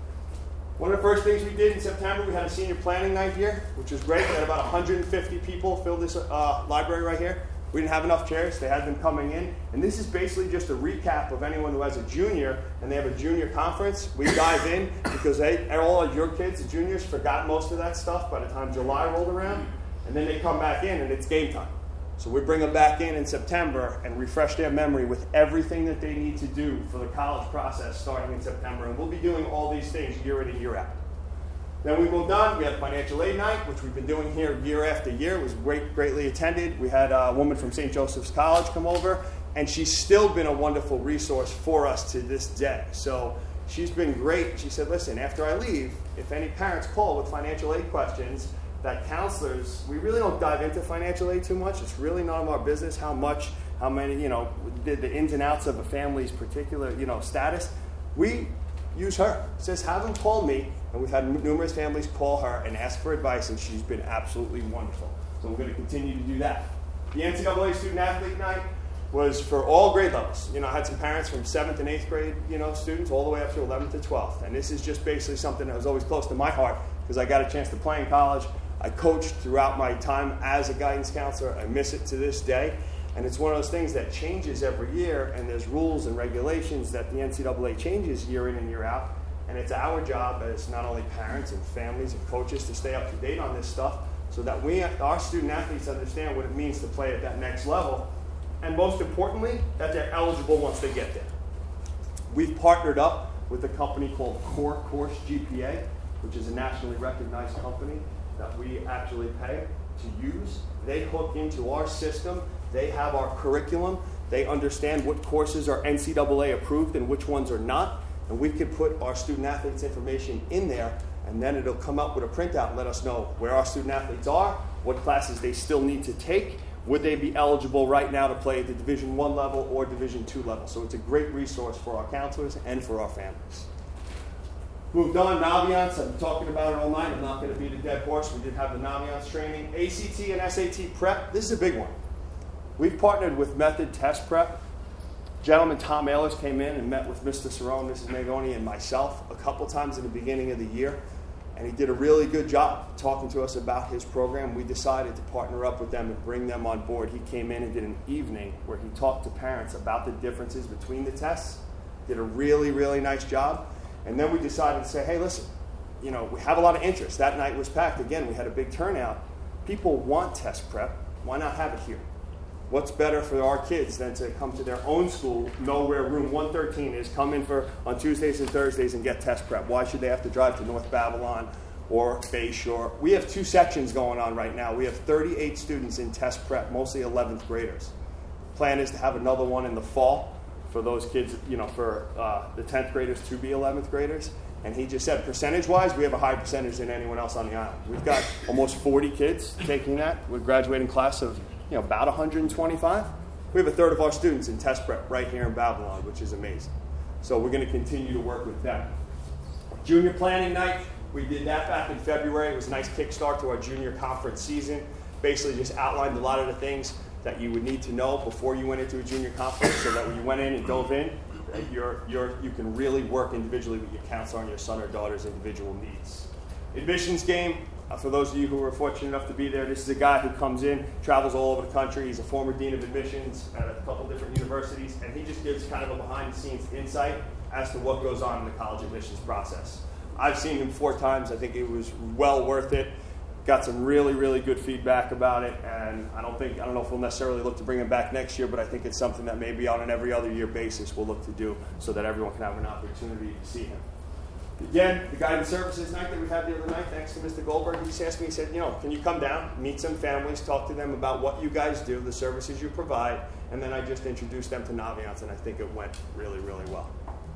One of the first things we did in September, we had a senior planning night here, which was great. We had about 150 people fill this library right here. We didn't have enough chairs. They had them coming in. And this is basically just a recap of anyone who has a junior and they have a junior conference. We dive in because all of your kids, the juniors, forgot most of that stuff by the time July rolled around. And then they come back in and it's game time. So we bring them back in September and refresh their memory with everything that they need to do for the college process starting in September. And we'll be doing all these things year in and year out. Then we moved on. We had financial aid night, which we've been doing here year after year. It was greatly attended. We had a woman from St. Joseph's College come over, and she's still been a wonderful resource for us to this day. So she's been great. She said, listen, after I leave, if any parents call with financial aid questions, that counselors, we really don't dive into financial aid too much. It's really none of our business how many, the ins and outs of a family's particular, status. We use her. It says, have them call me. And we've had numerous families call her and ask for advice, and she's been absolutely wonderful. So we're going to continue to do that. The NCAA Student Athlete Night was for all grade levels. I had some parents from 7th and 8th grade, students, all the way up to 11th to 12th. And this is just basically something that was always close to my heart because I got a chance to play in college. I coached throughout my time as a guidance counselor. I miss it to this day. And it's one of those things that changes every year, and there's rules and regulations that the NCAA changes year in and year out. And it's our job as not only parents and families and coaches to stay up to date on this stuff so that our student athletes understand what it means to play at that next level. And most importantly, that they're eligible once they get there. We've partnered up with a company called Core Course GPA, which is a nationally recognized company that we actually pay to use. They hook into our system. They have our curriculum. They understand what courses are NCAA approved and which ones are not. And we can put our student athletes' information in there, and then it'll come up with a printout and let us know where our student athletes are, what classes they still need to take, would they be eligible right now to play at the Division I level or Division II level. So it's a great resource for our counselors and for our families. Moved on, Naviance, I've been talking about it all night. I'm not going to beat a dead horse. We did have the Naviance training. ACT and SAT prep, this is a big one. We've partnered with Method Test Prep. Gentleman Tom Ehlers came in and met with Mr. Cerrone, Mrs. Mangoni, and myself a couple times in the beginning of the year. And he did a really good job talking to us about his program. We decided to partner up with them and bring them on board. He came in and did an evening where he talked to parents about the differences between the tests. Did a really, really nice job. And then we decided to say, hey, listen, we have a lot of interest. That night was packed. Again, we had a big turnout. People want test prep. Why not have it here? What's better for our kids than to come to their own school, know where room 113 is, come in on Tuesdays and Thursdays and get test prep? Why should they have to drive to North Babylon or Bay Shore? We have 2 sections going on right now. We have 38 students in test prep, mostly 11th graders. Plan is to have another one in the fall for those kids, for the 10th graders to be 11th graders. And he just said, percentage-wise, we have a higher percentage than anyone else on the island. We've got almost 40 kids taking that. We're a graduating class of about 125. We have a third of our students in test prep right here in Babylon, which is amazing. So we're going to continue to work with them. Junior planning night, we did that back in February. It was a nice kickstart to our junior conference season. Basically just outlined a lot of the things that you would need to know before you went into a junior conference so that when you went in and dove in, that you can really work individually with your counselor on your son or daughter's individual needs. Admissions game, for those of you who were fortunate enough to be there, this is a guy who comes in, travels all over the country. He's a former dean of admissions at a couple different universities, and he just gives kind of a behind-the-scenes insight as to what goes on in the college admissions process. I've seen him 4 times. I think it was well worth it. Got some really, really good feedback about it, and I don't know if we'll necessarily look to bring him back next year, but I think it's something that maybe on an every other year basis we'll look to do so that everyone can have an opportunity to see him. Again, the guidance services night that we had the other night, thanks to Mr. Goldberg, he just asked me, he said, can you come down, meet some families, talk to them about what you guys do, the services you provide, and then I just introduced them to Naviance, and I think it went really, really well.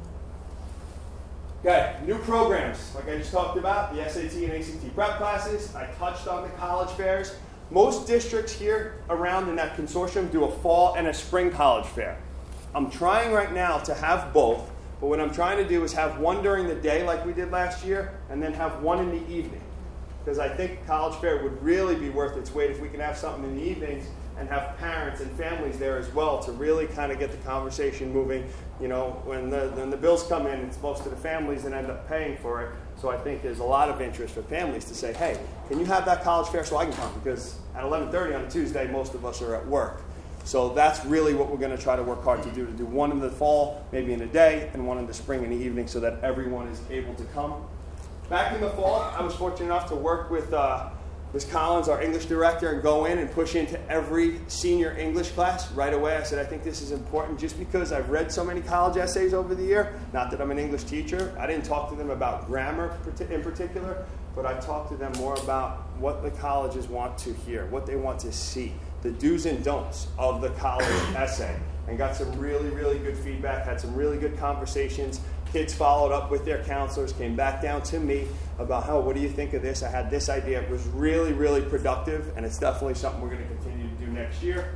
Okay, new programs, like I just talked about, the SAT and ACT prep classes. I touched on the college fairs. Most districts here around in that consortium do a fall and a spring college fair. I'm trying right now to have both, but what I'm trying to do is have one during the day like we did last year, and then have one in the evening. Because I think college fair would really be worth its weight if we can have something in the evenings and have parents and families there as well to really kind of get the conversation moving. When the bills come in, it's most of the families that end up paying for it. So I think there's a lot of interest for families to say, hey, can you have that college fair so I can come? Because at 11:30 on a Tuesday, most of us are at work. So that's really what we're going to try to work hard to do one in the fall, maybe in the day, and one in the spring in the evening so that everyone is able to come. Back in the fall, I was fortunate enough to work with Ms. Collins, our English director, and go in and push into every senior English class right away. I said, I think this is important just because I've read so many college essays over the year. Not that I'm an English teacher. I didn't talk to them about grammar in particular, but I talked to them more about what the colleges want to hear, what they want to see, the do's and don'ts of the college essay, and got some really, really good feedback, had some really good conversations. Kids followed up with their counselors, came back down to me about, what do you think of this? I had this idea. It was really, really productive, and it's definitely something we're going to continue to do next year.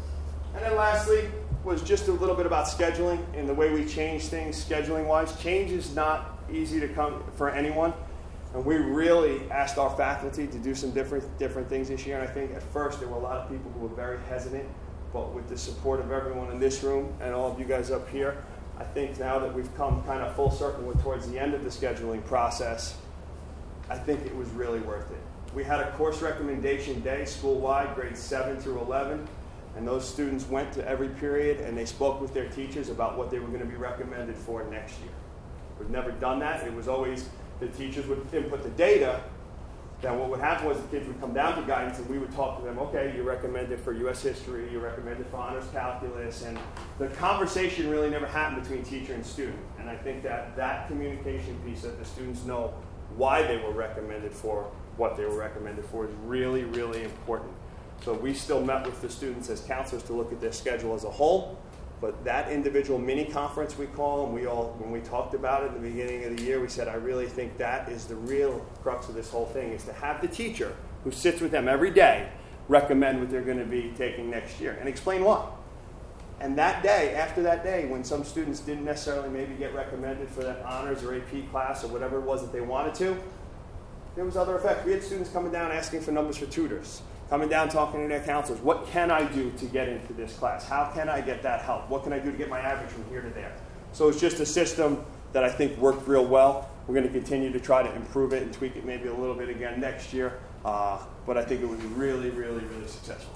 And then lastly was just a little bit about scheduling and the way we change things scheduling-wise. Change is not easy to come for anyone, and we really asked our faculty to do some different things this year, and I think at first there were a lot of people who were very hesitant, but with the support of everyone in this room and all of you guys up here, I think now that we've come kind of full circle towards the end of the scheduling process, I think it was really worth it. We had a course recommendation day school-wide, grades 7 through 11, and those students went to every period and they spoke with their teachers about what they were going to be recommended for next year. We've never done that. It was always the teachers would input the data. Then what would happen was the kids would come down to guidance and we would talk to them, okay, you're recommended for U.S. history, you're recommended for honors calculus, and the conversation really never happened between teacher and student. And I think that communication piece, that the students know why they were recommended for what they were recommended for, is really, really important. So we still met with the students as counselors to look at their schedule as a whole, but that individual mini conference we call, and when we talked about it in the beginning of the year, we said, I really think that is the real crux of this whole thing, is to have the teacher who sits with them every day recommend what they're going to be taking next year and explain why. And that day, after that day, when some students didn't necessarily maybe get recommended for that honors or AP class or whatever it was that they wanted to, there was other effects. We had students coming down asking for numbers for tutors, coming down talking to their counselors. What can I do to get into this class? How can I get that help? What can I do to get my average from here to there? So it's just a system that I think worked real well. We're going to continue to try to improve it and tweak it maybe a little bit again next year. But I think it was really, really, really successful.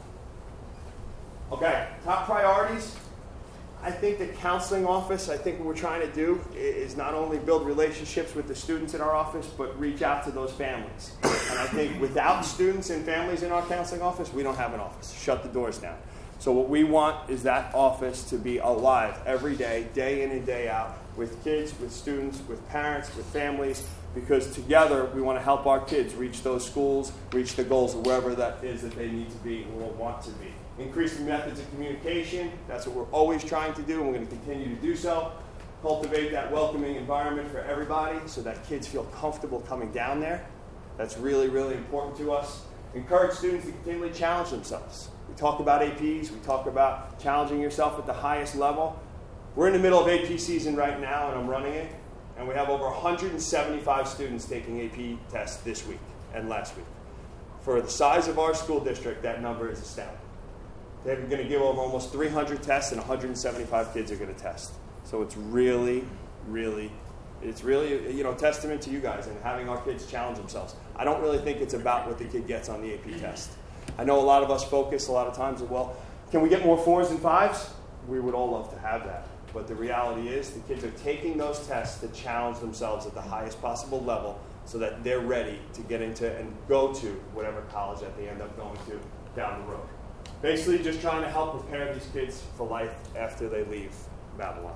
Okay, top priorities. I think the counseling office, I think what we're trying to do is not only build relationships with the students in our office, but reach out to those families. And I think without students and families in our counseling office, we don't have an office. Shut the doors down. So what we want is that office to be alive every day in and day out, with kids, with students, with parents, with families, because together we want to help our kids reach those schools, reach the goals of wherever that is that they need to be or want to be. Increasing methods of communication, that's what we're always trying to do, and we're going to continue to do so. Cultivate that welcoming environment for everybody so that kids feel comfortable coming down there. That's really, really important to us. Encourage students to continually challenge themselves. We talk about APs, we talk about challenging yourself at the highest level. We're in the middle of AP season right now, and I'm running it, and we have over 175 students taking AP tests this week and last week. For the size of our school district, that number is astounding. They're going to give over almost 300 tests, and 175 kids are going to test. So it's really, really, a testament to you guys and having our kids challenge themselves. I don't really think it's about what the kid gets on the AP test. I know a lot of us focus a lot of times on, well, can we get more 4s and 5s? We would all love to have that. But the reality is the kids are taking those tests to challenge themselves at the highest possible level so that they're ready to get into and go to whatever college that they end up going to down the road. Basically just trying to help prepare these kids for life after they leave Babylon.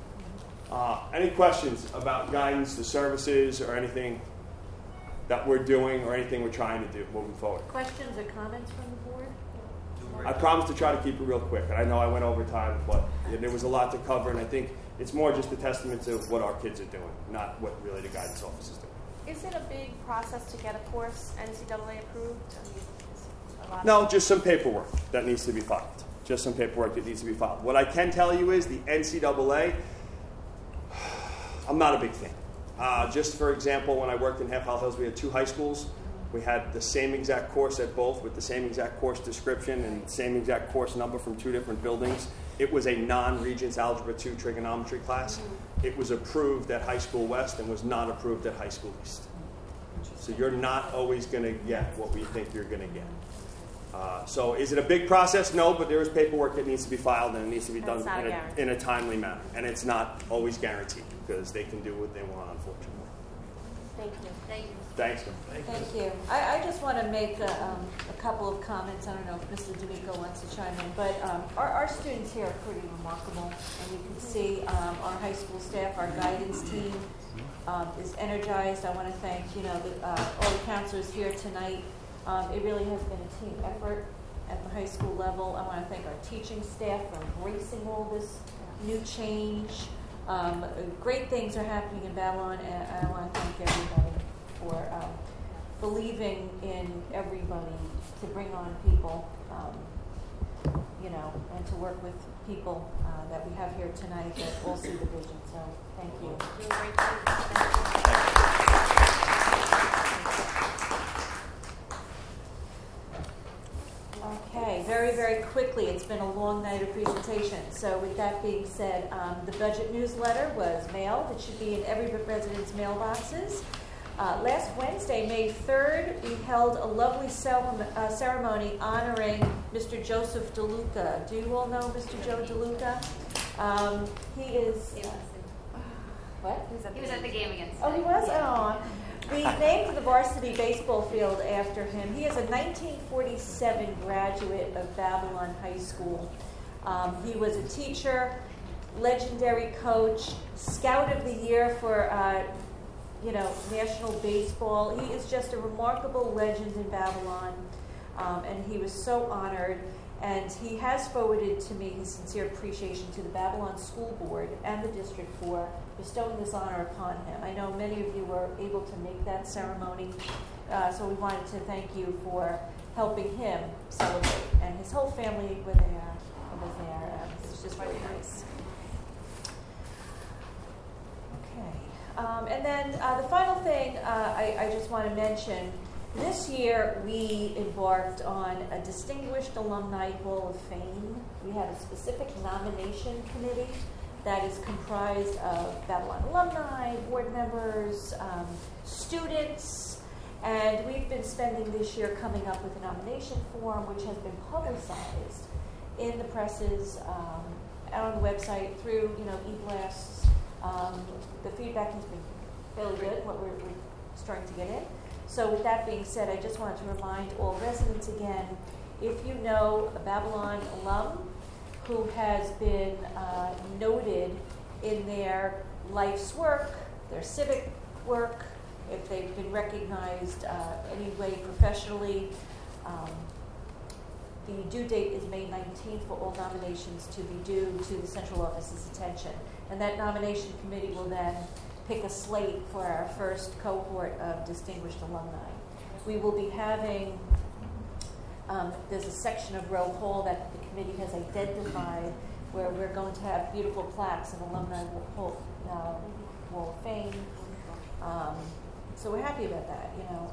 Any questions about guidance, the services, or anything that we're doing or anything we're trying to do moving forward? Questions or comments from the board? I promise to try to keep it real quick. And I know I went over time, but there was a lot to cover, and I think it's more just a testament to what our kids are doing, not what really the guidance office is doing. Is it a big process to get a course NCAA approved? No, just some paperwork that needs to be filed. What I can tell you is the NCAA, I'm not a big fan. Just for example, when I worked in Half Mile Hills, we had 2 high schools. We had the same exact course at both with the same exact course description and the same exact course number from 2 different buildings. It was a non-Regents Algebra 2 trigonometry class. It was approved at High School West and was not approved at High School East. So you're not always going to get what we think you're going to get. So is it a big process? No, but there is paperwork that needs to be filed, and it needs to be done in a timely manner. And it's not always guaranteed because they can do what they want, unfortunately. Thank you. Thanks. Thank you. I just want to make a couple of comments. I don't know if Mr. D'Amico wants to chime in, but our students here are pretty remarkable. And you can see our high school staff, our guidance team is energized. I want to thank all the counselors here tonight. It really has been a team effort at the high school level. I want to thank our teaching staff for embracing all this new change. Great things are happening in Babylon, and I want to thank everybody for believing in everybody to bring on people, and to work with people that we have here tonight that all see the vision. So thank you. Okay, very, very quickly. It's been a long night of presentation. So with that being said, the budget newsletter was mailed. It should be in every resident's mailboxes. Last Wednesday, May 3rd, we held a lovely ceremony honoring Mr. Joseph DeLuca. Do you all know Mr. Joe DeLuca? He is... what? He was at the game against. Oh, he was? Oh. We named the varsity baseball field after him. He is a 1947 graduate of Babylon High School. He was a teacher, legendary coach, scout of the year for national baseball. He is just a remarkable legend in Babylon, and he was so honored. And he has forwarded to me his sincere appreciation to the Babylon School Board and the district for bestowing this honor upon him. I know many of you were able to make that ceremony, So we wanted to thank you for helping him celebrate, and his whole family were there. It was just really nice. Okay. And then the final thing I just want to mention, this year we embarked on a Distinguished Alumni Hall of Fame. We had a specific nomination committee that is comprised of Babylon alumni, board members, students, and we've been spending this year coming up with a nomination form which has been publicized in the presses, out on the website, through e-blasts. The feedback has been fairly good, what we're starting to get in. So with that being said, I just wanted to remind all residents again, if you know a Babylon alum who has been noted in their life's work, their civic work, if they've been recognized any way professionally, the due date is May 19th for all nominations to be due to the central office's attention. And that nomination committee will then pick a slate for our first cohort of distinguished alumni. We will be having, there's a section of Rowe Hall that the committee has identified where we're going to have beautiful plaques and alumni wall of fame. So we're happy about that,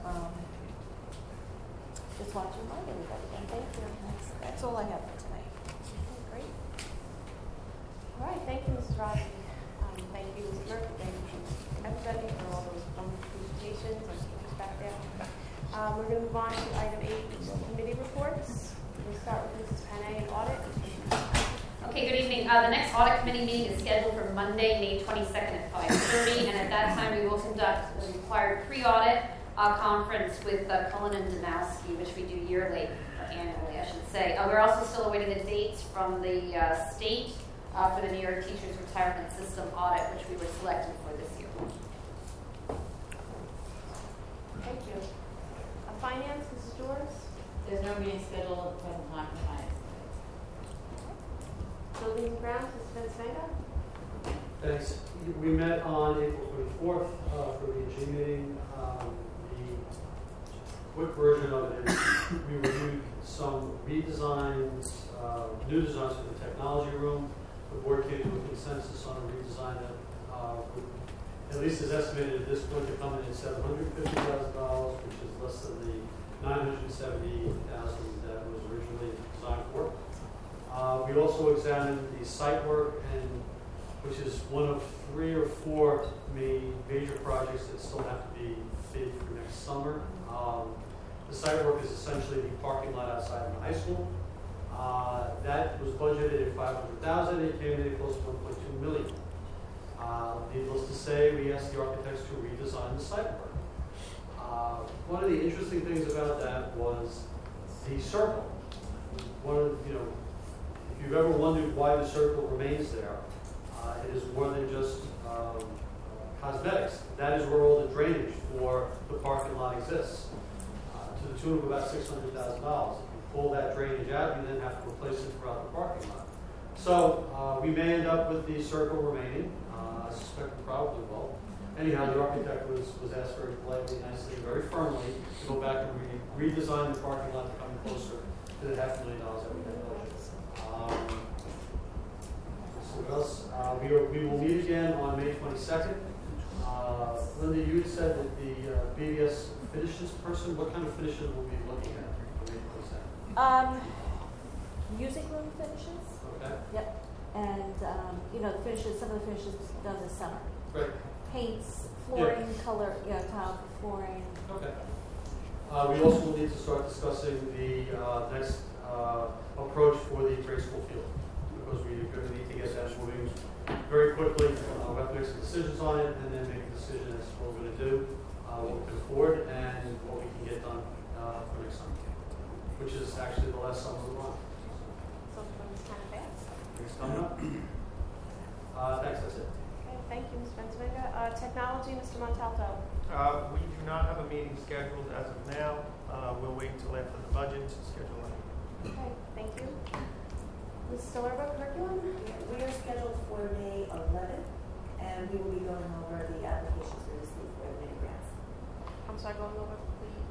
Just want to remind everybody, and thank you. That's all I have for tonight. Great. All right, thank you, Mrs. Rossi. Thank you, Mrs. Murphy. Thank you, everybody, for all those wonderful presentations and speakers back there. We're going to move on to item 8, which is committee reports. We'll start with Mrs. Panay and audit. Okay, good evening. The next audit committee meeting is scheduled for Monday, May 22nd at 5:30, and at that time we will conduct the required pre-audit conference with Cullen and Danowski, which we do yearly, or annually, I should say. We're also still awaiting the dates from the state for the New York Teachers Retirement System audit, which we were selected for this year. Thank you. Finance, Mrs. George? There's no meeting scheduled at the present time for finance. Buildings and grounds, Mr. Vincent. Thanks. We met on April 24th for the EG meeting. The quick version of it is we reviewed some redesigns, new designs for the technology room. The board came to a consensus on a redesign that at least is estimated at this point to come in at $750,000, which is less than the $970,000 that was originally designed for. We also examined the site work, which is one of 3 or 4 major projects that still have to be bid for next summer. The site work is essentially the parking lot outside of the high school. That was budgeted at $500,000. It came in close to $1.2 million. Needless to say, we asked the architects to redesign the site work. One of the interesting things about that was the circle. If you've ever wondered why the circle remains there, it is more than just cosmetics. That is where all the drainage for the parking lot exists, to the tune of about $600,000. If you pull that drainage out, you then have to replace it throughout the parking lot. So we may end up with the circle remaining. I suspect we probably will. Anyhow, the architect was asked very politely, nicely, very firmly to go back and redesign the parking lot to come closer to the $500,000 that we had budgeted. So what else? We will meet again on May 22nd. Linda, you said that the BBS finishes person. What kind of finishes will we be looking at on May 22nd? Music room finishes. Okay. Yep. And the finishes. Some of the finishes done this summer. Right. Paints, flooring, color, tile flooring. Okay. We also will need to start discussing the next approach for the grade school field, because we're going to need to get that moving very quickly. We have to make some decisions on it, and then make a decision as to what we're going to do, what we can afford, and what we can get done for next summer, which is actually the last summer we're on. So it's kind of fast. Thanks coming up. Thanks, that's it. Okay, thank you, Ms. Benzvenga. Technology, Mr. Montalto. We do not have a meeting scheduled as of now. We'll wait until after the budget to schedule one. Okay, thank you. Ms. Stollerberg, curriculum? We are scheduled for May 11th, and we will be going over the applications we received for the mini grants. I'm sorry, going over the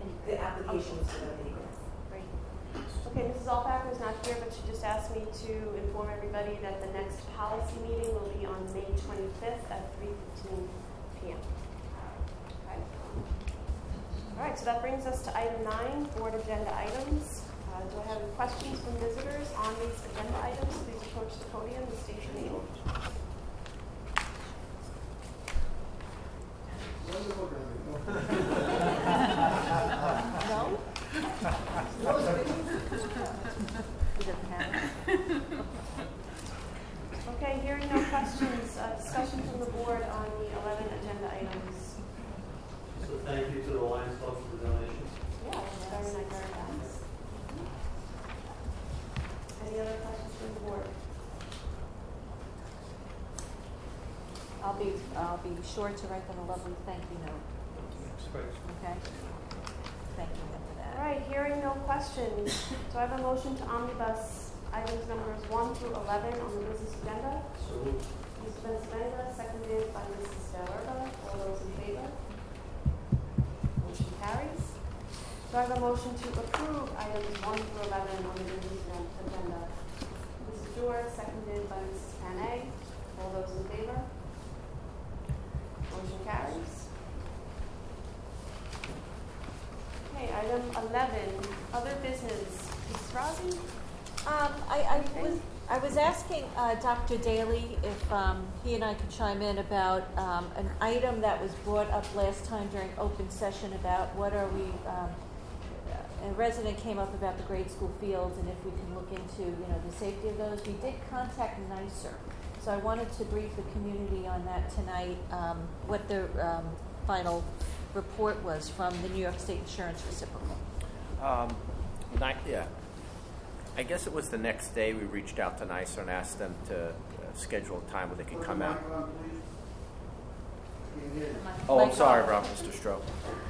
the applications for the mini grants. Great. Okay, Mrs. Alpacker is not here, but she just asked me to inform everybody that the next policy meeting will be on May 25th at 3:15 p.m. Okay. All right, so that brings us to item 9, board agenda items. Do I have any questions from visitors on these agenda items? Please approach the podium and state your name. No? Okay, hearing no questions, discussion from the board on the 11 agenda items. So thank you to the Lions Club for the donations. Yeah, very nice, very nice. Any other questions from the board? I'll be sure to write them a lovely thank you note. Okay. Thank you for that. All right, hearing no questions, do I have a motion to omnibus items numbers 1 through 11 on the business agenda? So moved. Mr. Benz-Benga, seconded by Mrs. Dellerba. All those in favor? Motion carries. Do I have a motion to approve items 1 through 11 on the business agenda? Mrs. George, seconded by Mrs. Panay. All those in favor? Motion carries. Okay, item 11, other business. Mrs. Rossi? I was asking Dr. Daly if he and I could chime in about an item that was brought up last time during open session about what are we. A resident came up about the grade school fields and if we can look into the safety of those. We did contact NYSER, so I wanted to brief the community on that tonight. What the final report was from the New York State Insurance Reciprocal. Yeah. I guess it was the next day we reached out to NYSER and asked them to schedule a time where they could come out. Oh, I'm sorry, Rob, Mr. Stroh.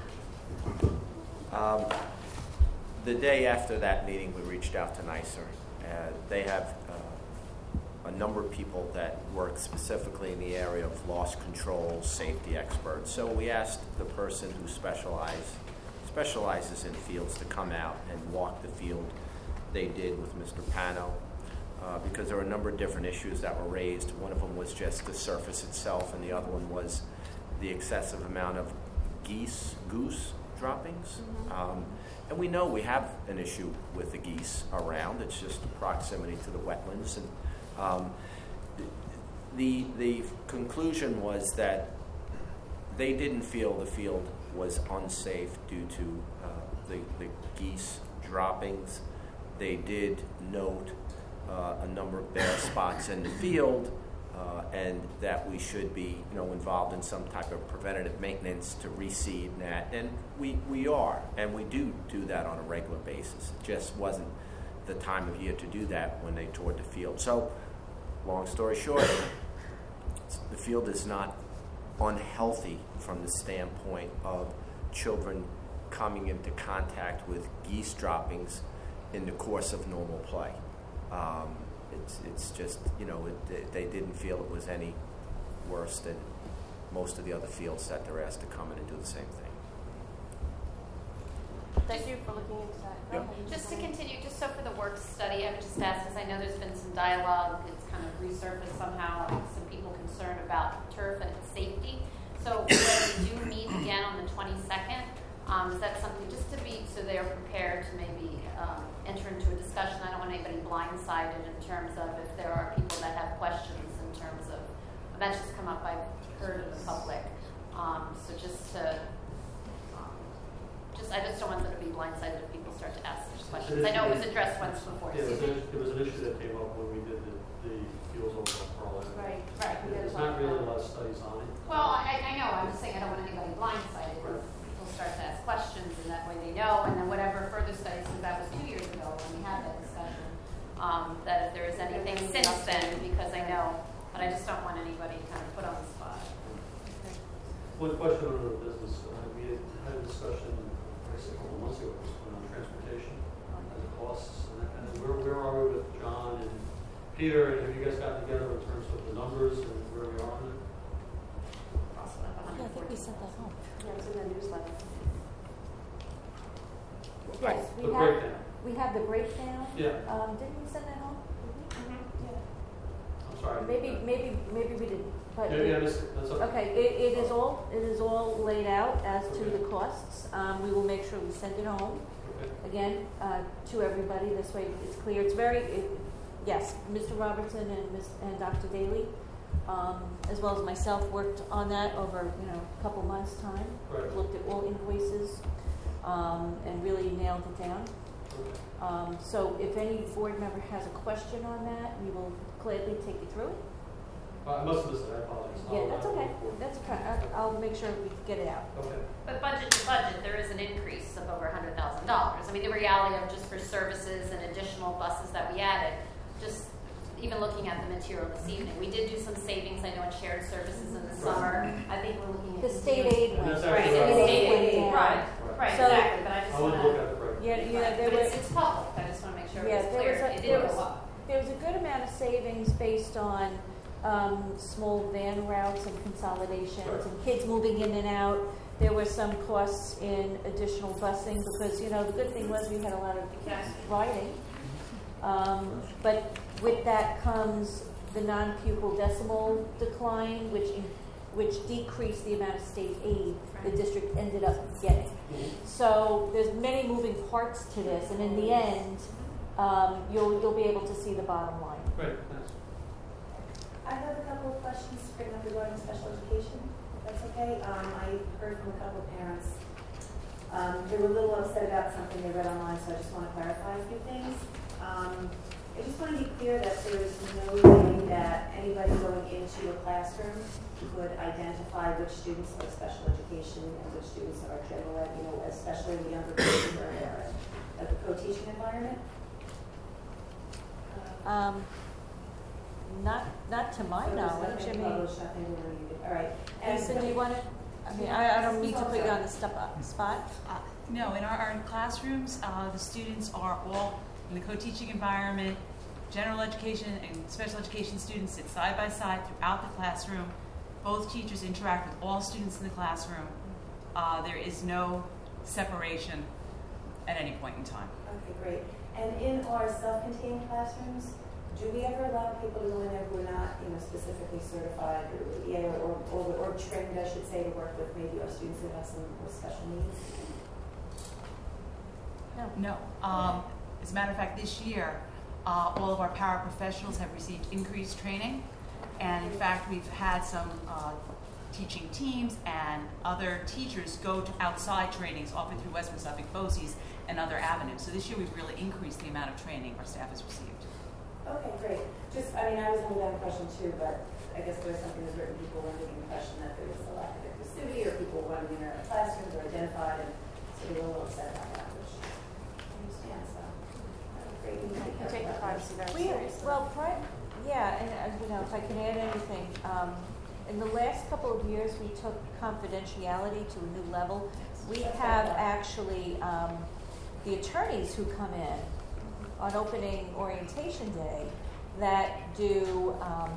The day after that meeting, we reached out to NYSER. They have a number of people that work specifically in the area of loss control, safety experts. So we asked the person who specializes in fields to come out and walk the field. They did with Mr. Pano, because there were a number of different issues that were raised. One of them was just the surface itself, and the other one was the excessive amount of goose droppings. And we know we have an issue with the geese around. It's just the proximity to the wetlands. And the conclusion was that they didn't feel the field was unsafe due to the geese droppings. They did note a number of bare spots in the field, and that we should be, involved in some type of preventative maintenance to reseed that. And we are, and we do that on a regular basis. It just wasn't the time of year to do that when they toured the field. So, long story short, the field is not unhealthy from the standpoint of children coming into contact with geese droppings in the course of normal play. It's just, they didn't feel it was any worse than most of the other fields that they're asked to come in and do the same thing. Thank you for looking into that. Yep. Just to continue, just so for the work study, I would just ask, because I know there's been some dialogue, it's kind of resurfaced somehow, some people concerned about turf and its safety. So when we do meet again on the 22nd, is that something just to be, so they're prepared to maybe enter into a discussion? I don't want anybody blindsided in terms of if there are people that have questions in terms of events just come up I've heard in the public. So just to, I just don't want them to be blindsided if people start to ask such questions. I know it was addressed once before. Yeah, there was an issue that came up when we did the fields over at Pearl. Right. There's not really a lot of studies on it. Well, I know. I'm just saying I don't want anybody blindsided. Right. People start to ask questions, and that way they know. And then whatever further studies, since that was 2 years ago when we had that discussion, that if there is anything since then, because I know, but I just don't want anybody kind of put on the spot. One question on the business. We had a discussion a couple of months ago on transportation and the costs. And where are we with John and Peter? And have you guys gotten together in terms of the numbers and where we are on it? Yeah, I think we sent that home. Yeah, it's in the newsletter. Yes, The breakdown. we have the breakdown. Yeah. Didn't we send that home? I'm sorry. Maybe we didn't. But Yeah, that's okay. Okay, it is all laid out as to the costs. We will make sure we send it home again to everybody. This way it's clear. Yes, Mr. Robertson and Dr. Daly, as well as myself, worked on that over a couple months' time. Right. Looked at all invoices and really nailed it down. So if any board member has a question on that, we will gladly take you through it. I must have missed it. I apologize. Yeah, that's okay. That's okay. I'll make sure we get it out. Okay. But budget to budget, there is an increase of over $100,000. I mean, the reality of just for services and additional buses that we added, just even looking at the material this evening, we did do some savings, I know, in shared services in the summer. I think we're looking at The state aid And went. that's Right, actually and what I state was- aid, right, So- exactly, but I just I would want look to. at the breakdown. Yeah, there But it's public, I just want to make sure Yeah, it's there clear. was a- It there did was- go up. There was a good amount of savings based on small van routes and consolidations and kids moving in and out. There were some costs in additional busing because, the good thing was we had a lot of riding. But with that comes the non-pupil decimal decline, which decreased the amount of state aid the district ended up getting. So there's many moving parts to this, and in the end, you'll be able to see the bottom line. Great, thanks. I have a couple of questions regarding special education, if that's okay. I heard from a couple of parents. They were a little upset about something they read online, so I just want to clarify a few things. I just want to be clear that there is no way that anybody going into a classroom could identify which students are special education and which students are general ed, especially in the younger grades or at the co-teaching environment. Not to my So there's knowledge. nothing published, nothing we're going to do. All right. Lisa, do you want to? I mean, I don't mean to put you on the spot. No, in our classrooms, the students are all in the co-teaching environment. General education and special education students sit side by side throughout the classroom. Both teachers interact with all students in the classroom. There is no separation at any point in time. Okay, great. And in our self-contained classrooms, do we ever allow people to go in there who are not, specifically certified or trained, I should say, to work with maybe our students who have some more special needs? No. As a matter of fact, this year, all of our paraprofessionals have received increased training. And in fact, we've had some teaching teams and other teachers go to outside trainings offered through Western Suffolk BOCES and other avenues. So this year we've really increased the amount of training our staff has received. Okay, great. I was under that impression too, but I guess there's something that's written, people were under the impression that there was a lack of inclusivity or people wanted to be in our classrooms or identified, and so they were a little upset about that, which I understand, so great. We need to Take the privacy very seriously. And if I can add anything, in the last couple of years, we took confidentiality to a new level. We have actually the attorneys who come in on opening orientation day that do,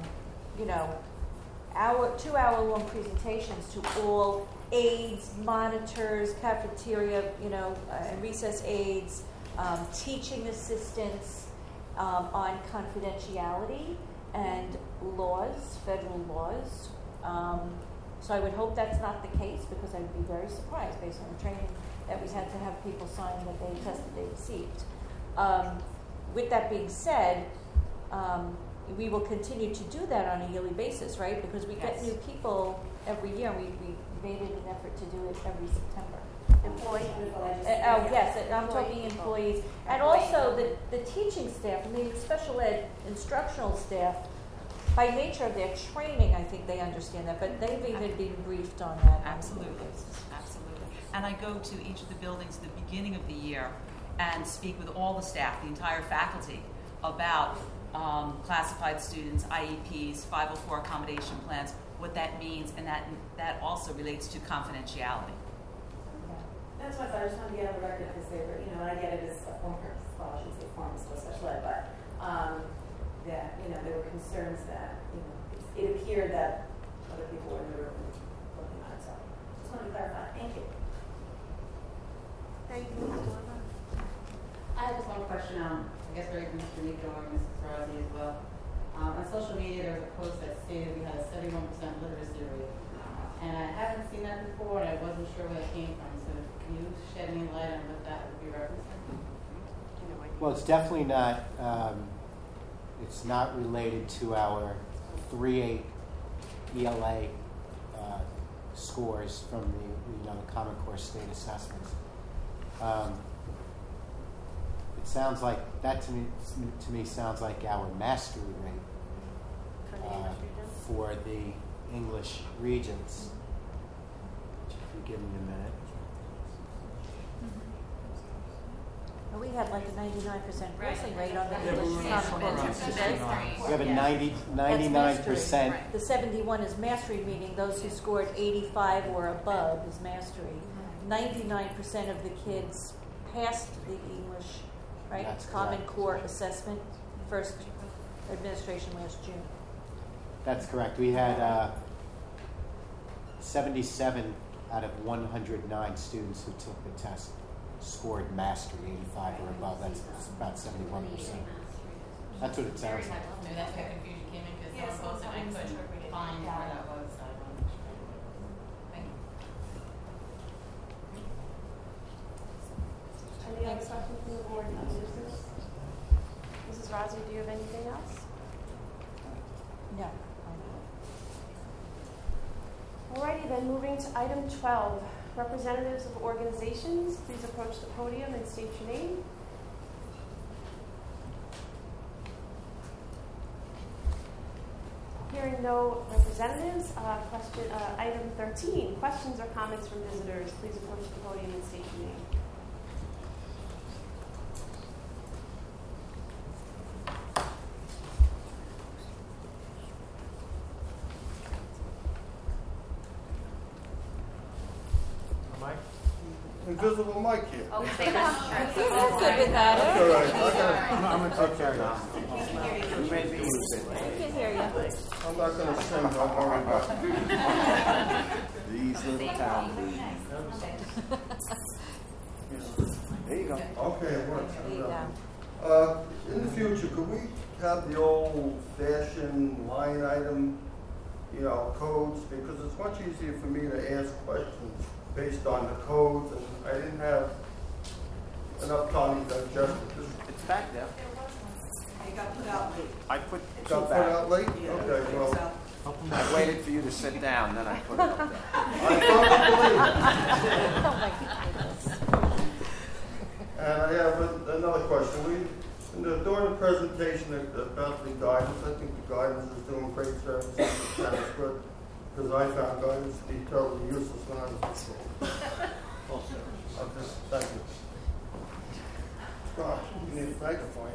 2-hour-long presentations to all aides, monitors, cafeteria, and recess aides, teaching assistants on confidentiality and laws, federal laws. So I would hope that's not the case because I would be very surprised based on the training that we had to have people sign that they tested they received. With that being said, we will continue to do that on a yearly basis, right? Because we get new people every year. We made it an effort to do it every September. Employees. I'm talking employees. And also the teaching staff and the special ed instructional staff, by nature of their training, I think they understand that, but they've even been briefed on that. Absolutely. And I go to each of the buildings at the beginning of the year and speak with all the staff, the entire faculty, about classified students, IEPs, 504 accommodation plans, what that means, and that also relates to confidentiality. That's what I just wanted to get on the record because they were, and I get it as a former, I shouldn't say former special ed, but that, there were concerns that, it appeared that other people were in the room looking at it. So just wanted to clarify. Thank you. follow-up question, I guess for Mr. Nico or Mrs. Rossi as well. On social media, there was a post that stated we had a 71% literacy rate. And I haven't seen that before, and I wasn't sure where it came from. So can you shed any light on what that would be referencing? Well, it's definitely not. It's not related to our 3.8 ELA scores from the Common Core State Assessments. It sounds like that to me sounds like our mastery rate for the English regions. If you give me a minute. Well, we had like a 99% passing rate on the Yeah, English Common Core. We have a 99%. The 71 is mastery, meaning those who scored 85 or above is mastery. 99% of the kids passed the English, right? That's Common correct. Core assessment, first administration last June. That's correct. We had 77 out of 109 students who took the test scored mastery, 85 or above. That's about 71%. That's what it sounds like. Maybe that's where confusion came in, because someone posted and I couldn't find where that was. So I wanted to make sure. Thank you. Any other questions from the board on business? Mrs. Rossi, do you have anything else? No. Alrighty, then moving to item 12. Representatives of organizations, please approach the podium and state your name. Hearing no representatives, item 13. Questions or comments from visitors, please approach the podium and state your name. Invisible mic here. Oh, say that. You're not good with that. That's all right. I'm going to take care of that. You may be using I can hear you. I'm not going to sing, don't worry about it. these little town There you go. Okay, it works. There you go. In the future, could we have the old-fashioned line item, codes? Because it's much easier for me to ask questions based on the codes, and I didn't have enough time to digest it. It's back there. It got put out late. I put Got two put back. out late? Yeah, Okay, it well, was out. I waited for you to sit down, then I put it up there. I thought Oh my goodness. And I have another question. During the presentation about the guidance, I think the guidance is doing great service. That's good, because I found guidance to be totally useless when I was in school. Okay, thank you. Gosh, you need a microphone.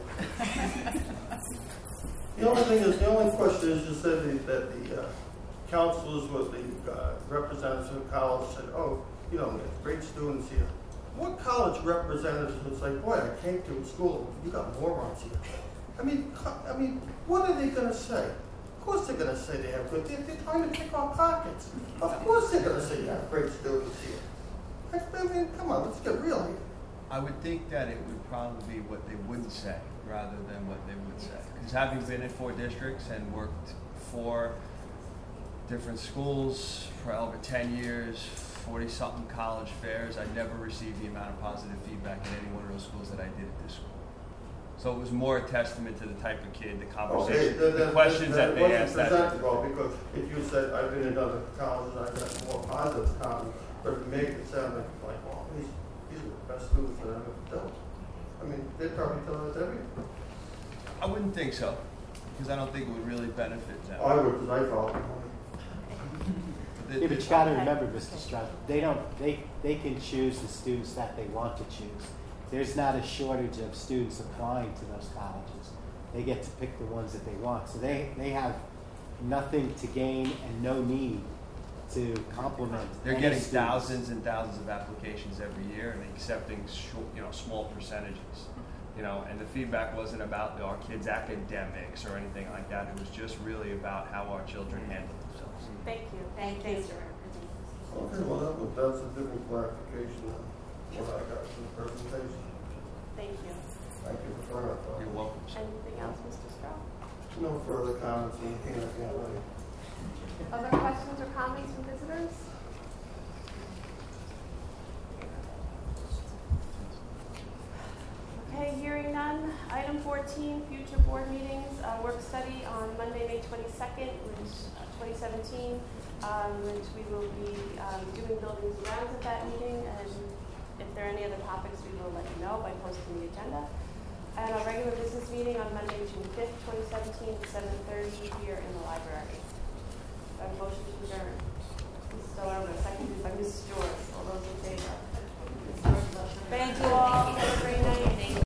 The only question is, you said that the counselors with the representatives of the college said, we have great students here. What college representatives would say, boy, I came to school, you got morons here? I mean, what are they going to say? Of course they're going to say they have good, they're trying to pick our pockets. Of course they're going to say you have great students here. I mean, come on, let's get real here. I would think that it would probably be what they wouldn't say rather than what they would say. Because having been in 4 districts and worked 4 different schools for over 10 years, 40-something college fairs, I never received the amount of positive feedback at any one of those schools that I did at this school. So it was more a testament to the type of kid, the conversation, the questions that they asked. Well, because if you said, I've been in other colleges, I've got more positive comments, but it made it sound like, well, these are the best students that I've ever dealt with. I mean, they'd probably tell us everything. I wouldn't think so, because I don't think it would really benefit them. I would, because I followed them. Yeah, but you got to remember, Mr. Stroud, they can choose the students that they want to choose. There's not a shortage of students applying to those colleges. They get to pick the ones that they want. So they have nothing to gain and no need to complement. They're any getting students. thousands and thousands of applications every year and accepting small percentages. And the feedback wasn't about our kids' academics or anything like that. It was just really about how our children handle themselves. Thank you. Thank you. Okay, well, that's a different clarification than what I got from the presentation. Thank you. Thank you. You're welcome. Anything else, Mr. Stroh? No further comments on the peanut gallery. Other questions or comments from visitors? Okay, hearing none. Item 14, future board meetings, work study on Monday, May 22nd, which 2017, which we will be doing buildings and grounds at that meeting, and if there are any other topics, we will let you know by posting the agenda. And our regular business meeting on Monday, June 5th, 2017, at 7:30 here in the library. A motion to adjourn. Mrs. Delorme, seconded by Mrs. George. All those in favor? Thank you all. Have a great night.